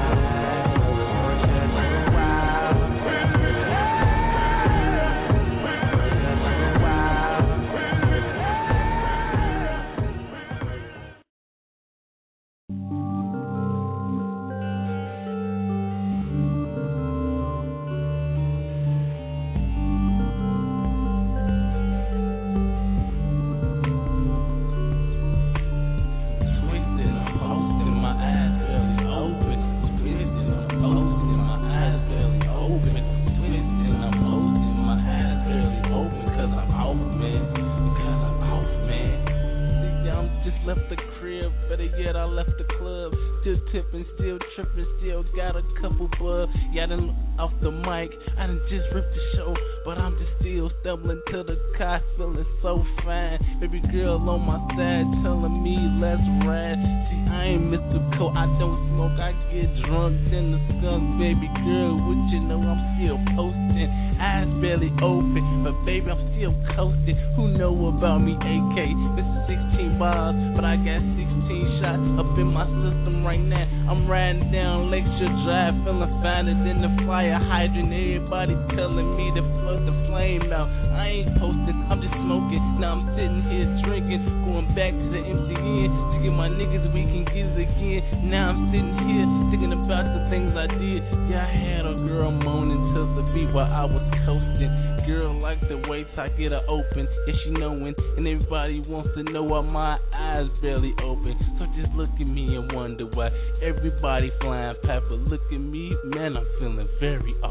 Still tripping, still got a couple bub. Yeah, I done off the mic, I done just ripped the show, but I'm just still stumbling to the car, feeling so fine. Baby girl on my side, telling me let's ride. See, I ain't mystical, I don't smoke, I get drunk in the skunk. Baby girl, what you know, I'm still posting, eyes barely open, but baby, I'm still coasting. Who know about me, A K? This is sixteen bars, but I got sixteen shots up in my system right now. I'm riding down Lakeshore Drive, feeling finer than the fire hydrant. Everybody telling me to float the flame out. I ain't posting, I'm just smoking. Now I'm sitting here drinking, going back to the M C N to get my niggas, we can get it again. Now I'm sitting here thinking about the things I did. Yeah, I had a girl moaning to the beat while I was coasting. Girl like the way I get her open, yeah, she knowing, and everybody wants to know why my eyes barely open. So just look at me and wonder why everybody flying pepper. Look at me, man, I'm feeling very off.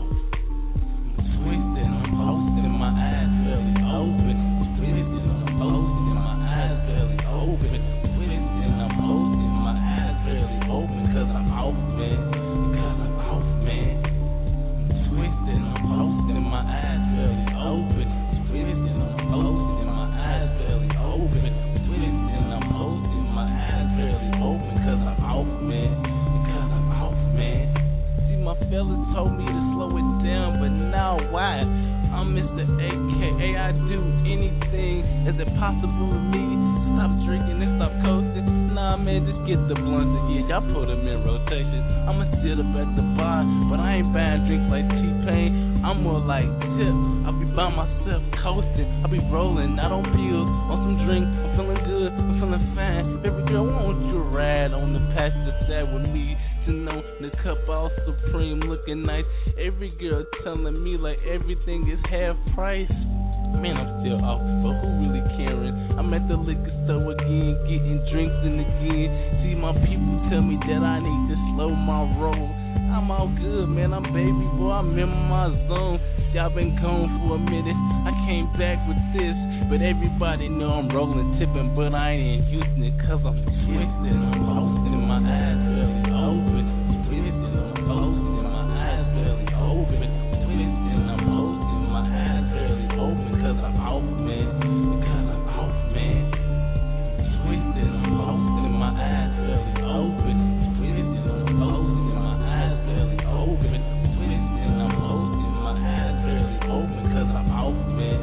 I'm twisted, I'm posting, my eyes barely open. Twisted, I'm posting, my eyes barely open. Twisted, I'm posting, my eyes barely open. Cause I'm off, man. Cause I'm off, man. I'm twisted, I'm posting, my eyes barely open. Twisted, I'm posting, my eyes barely open. Twisted, I'm posting, my eyes barely open. Cause I'm off, man. Cause I'm off, man. See, my fellas told me to slow it down, but now why? I'm Mister A K A, I do anything. Is it possible to me to stop drinking and stop coasting? Nah, man, just get the blunts and yeah, y'all put them in rotation. I'ma sit up at the bar, but I ain't buying drinks like T-Pain. I'm more like Tip. I be by myself coasting. I be rolling, not on pills, on some drink. I'm feeling good, I'm feeling fine. Baby girl, won't you ride on the passenger side with me? sitting on the cup all supreme, looking nice. Every girl telling me like everything is half price. Man, I'm still off, but who really caring? I'm at the liquor store again, getting drinks and again. See, my people tell me that I need to slow my roll. I'm all good, man, I'm baby boy, I'm in my zone. Y'all been gone for a minute, I came back with this. But everybody know I'm rolling, tipping, but I ain't using it cause I'm twisted. I'm posting, my eyes barely open. Twisted, I'm posting, my eyes barely open. Twisted, I'm posting, my eyes barely open. Cause I'm off, man. Cause I'm off, man. Twisted, I'm posting, my eyes barely open. Twisted, I'm posting, my eyes barely open. Twisted, I'm posting, my eyes barely open. Cause I'm off, man.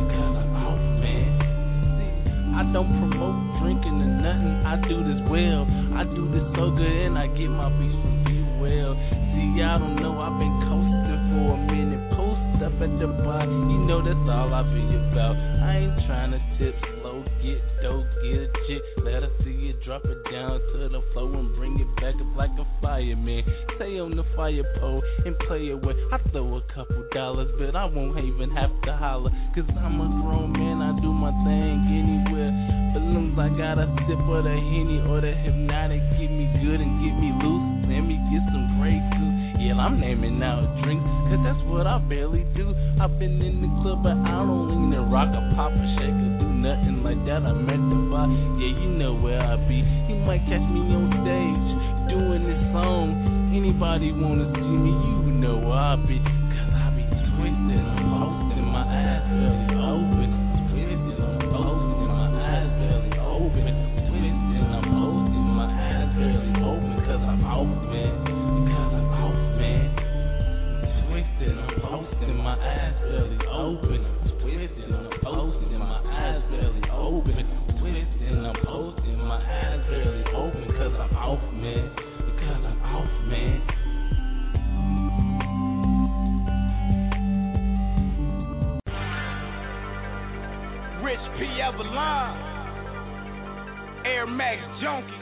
I don't promote drinking or nothing, I do this well. I do this so good and I get my beats from Be Well. See, y'all don't know I've been coasting for a minute. Post up at the bar, you know that's all I be about. I ain't trying to tip slow get dope, get a chick, let her see it, drop it down to the floor and bring it back up like a fireman. Stay on the fire pole and play away. I throw a couple dollars, but I won't even have to holler, cause I'm a grown man, I do my thing anywhere. Balloons, I got a sip of the Henny or the Hypnotic, get me good and get me loose, let me get some Grey Goose. Yeah, I'm naming out drinks, cause that's what I barely do. I've been in the club, but I don't lean and rock a pop a shake or do nothing like that. I'm at the bar, yeah, you know where I be. You might catch me on stage doing this song. Anybody wanna see me, you know where I be. Cause I be twisted, I'm posting my ass belly open. Twisted, I'm posting my ass belly open. Twisted, I'm posting my ass belly open. Cause I'm off, man. Cause I'm off, man. Twisted, I'm posting my ass belly open. Twisted, I'm posting my ass belly open. Twisted, I'm posting my ass belly open. Cause I'm off, man. Because I'm off, man. Rich P. Avalon, Air Max Junkie,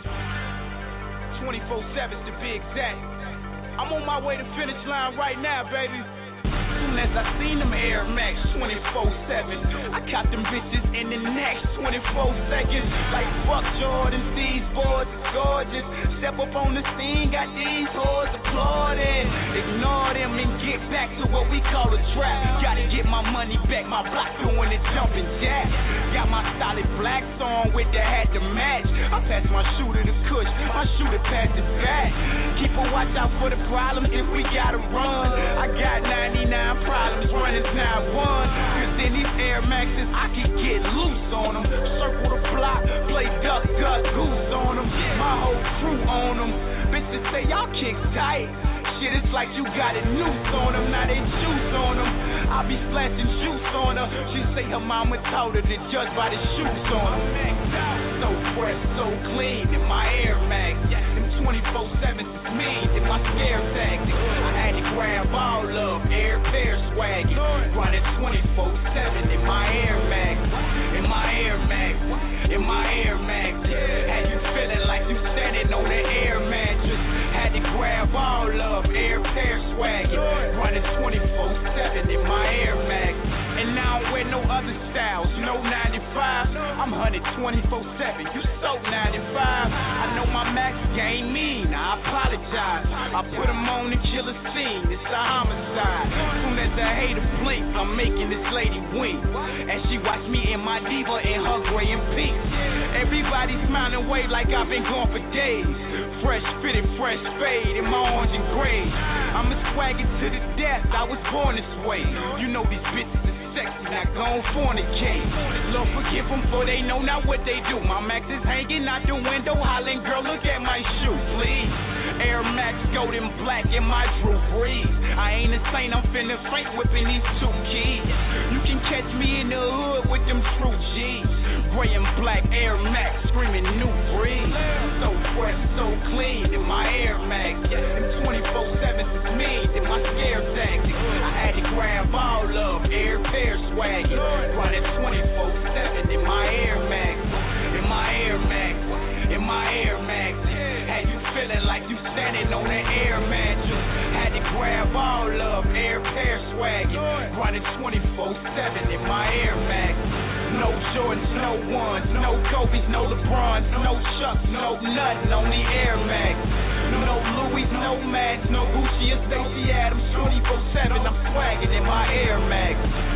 twenty-four seven to be exact. I'm on my way to finish line right now, baby. Soon as I seen them Air Max twenty-four seven, I caught them bitches in the next twenty-four seconds. Like fuck Jordan, these boys is gorgeous. Step up on the scene, got these hoes applauding. Ignore them and get back to what we call a trap. Gotta get my money back, my block doing it jumping jack. Got my solid black song with the hat to match. I pass my shooter to Kush, my shooter pass it back. Keep a watch out for the problems if we gotta run. I got ninety-nine problems running nine one. Cause in these Air Maxes, I can get loose on them. Circle the block, play duck, duck, goose on them. My whole crew on them. Bitches say y'all kicks tight. Shit, it's like you got a noose on them. Now they juice on them. I be splashing juice on her. She say her mama told her to judge by the shoes on them. So fresh, so clean in my Air Max. Them twenty-four sevens is mean in my scare tactics. I had to grab all of air pair swagging. Running twenty-four seven in my Air Max. In my Air Max. In my Air Max. Had you feeling like you standing on the air mattress. Had to grab all of air pair swagging. Running twenty-four seven in my Air Max. And I don't wear no other styles, no ninety-five. I'm one hundred twenty-four seven, you so ninety-five. I know my Max game mean, I apologize. I put him on the killer scene, it's a homicide. Soon as the hater blinks, I'm making this lady wink. As she watch me in my diva in her gray and pink. Everybody smiling away like I've been gone for days. Fresh fitted, fresh fade in my orange and gray. I'm a swagger to the death, I was born this way. You know these bitches is sexy, not gon' fornicate. Lord forgive them for they know not what they do. My Max is hanging out the window, hollering, girl, look at my shoe, please. Air Max golden black in my Drew Brees. I ain't a saint, I'm finna faint whipping these two keys. You can catch me in the hood with them true G's. Gray and black Air Max screaming new breed. So fresh, so clean in my Air Max. Them twenty-four sevens is mean in my scare tactics. I had to grab all of air pair swagging. Running twenty-four seven in my Air Max. In my Air Max. In my Air Max. Had you feeling like you standing on the air mattress. Had to grab all of air pair swagging. Running twenty-four seven in my Air Max. No Jordans, no ones, no Kobe's, no LeBrons, no Chucks, no nothing on the Air Max. No Louis, no Max, no Gucci or Stacey Adams, twenty-four seven, I'm swagging in my Air Max.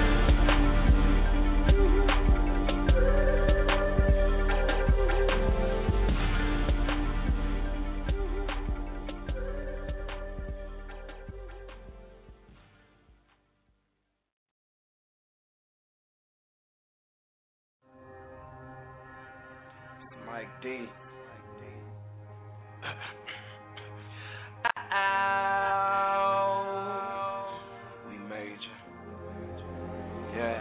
Mike D. Ow. We major. Yeah.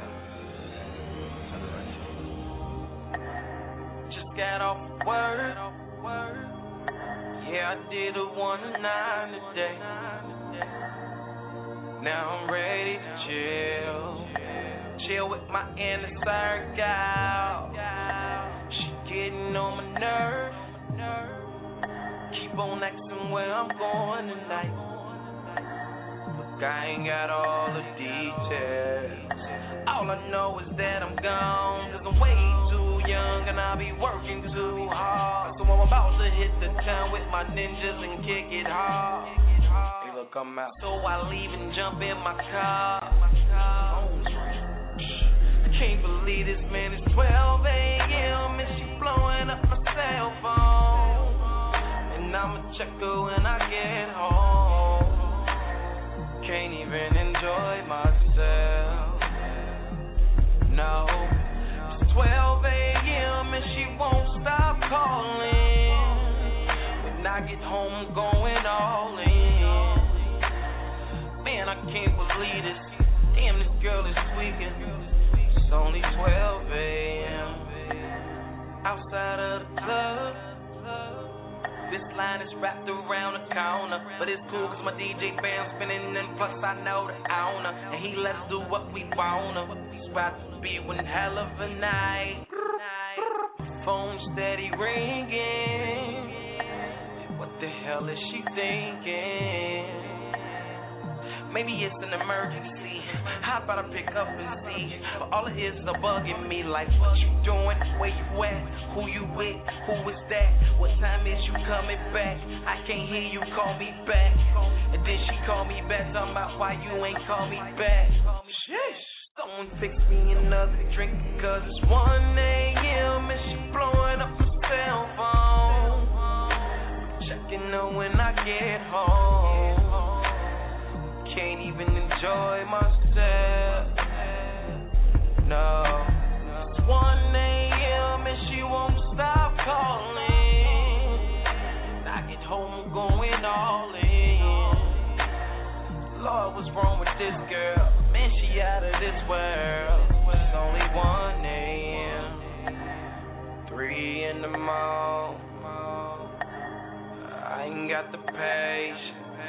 Just got off work. Yeah, I did a one to nine today. Now I'm ready to chill. Chill with my inner circle. getting on my nerves. Keep on asking where I'm going tonight. Look, I ain't got all the details. All I know is that I'm gone, cause I'm way too young and I'll be working too hard. So I'm about to hit the town with my ninjas and kick it hard. Hey, look, I'm out. So I leave and jump in my car. I can't believe this, man, it's twelve a.m. and she blowing up my cell phone. And I'ma check her when I get home. Can't even enjoy myself. No, it's twelve a.m. and she won't stop calling. When I get home, I'm going all in. Man, I can't believe this. Damn, this girl is tweaking. It's only twelve a.m. outside of the club. This line is wrapped around the corner, but it's cool cause my D J band's spinning and plus I know the owner. And he lets us do what we wanna. It's about to be one hell of a night. Phone steady ringing. What the hell is she thinking? Maybe it's an emergency. How about I pick up and see? But all it is is a bug in me. Like, what you doing? Where you at? Who you with? Who is that? What time is you coming back? I can't hear you call me back. And then she call me back, talking about why you ain't call me back. Sheesh. Someone fix me another drink, cause it's one a.m. and she blowing up my cell phone. Checking her when I get home. Can't even enjoy myself. No, it's one a.m. and she won't stop calling. When I get home, I'm going all in. Lord, what's wrong with this girl? Man, she out of this world. It's only one a.m. three in the morning. I ain't got the patience.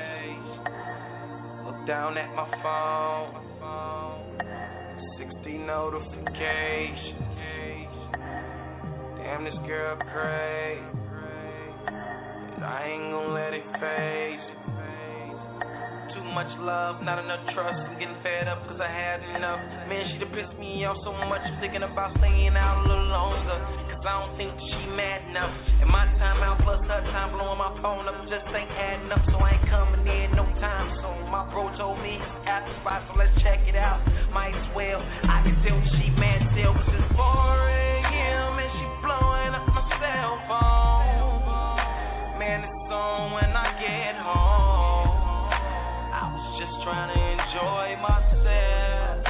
Down at my phone, sixty notifications. Damn, this girl crazy, but I ain't gonna let it phase. Too much love, not enough trust. I'm getting fed up cause I had enough. Man, she done pissed me off so much. I'm thinking about staying out a little longer, cause I don't think she mad enough. And my time out plus her time blowing my phone up just ain't adding up. So I ain't coming in no time soon. My bro told me at the spot, so let's check it out. Might as well, I can tell she mad still, cause it's four a.m. and she blowing up my cell phone. Man, it's on when I get home. I was just trying to enjoy myself.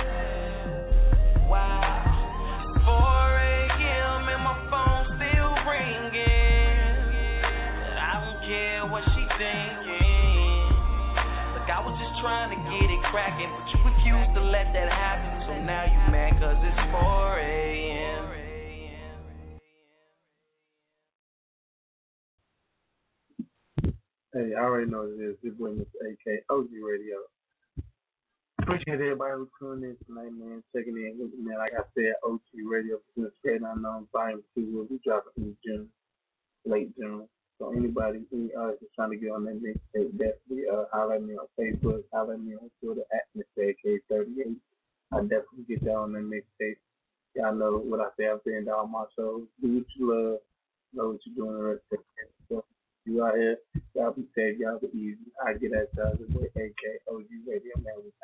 Wow, four a.m. and my phone still ringing. I don't care what she thinking. I was just trying to get it cracking, but you refused to let that happen. So now you mad cause it's four a.m. Hey, I already know what it is. This boy Mister A K, O G Radio. Appreciate everybody who tuned in tonight, man. Checking in with me, man. Like I said, O G Radio, Straight Unknown, Volume two. We'll be dropping in June, late June. So anybody, any artist is trying to get on that mixtape, definitely uh, holler at me on Facebook, holler at me on Twitter at Mister A K thirty-eight. I definitely get y'all on that mixtape. Y'all know what I say. I'm saying to all my shows. Do what you love. Know what you're doing. The rest of it. So you out here, y'all be safe. Y'all be easy. I get at y'all. This way, A K O G Radio, man. We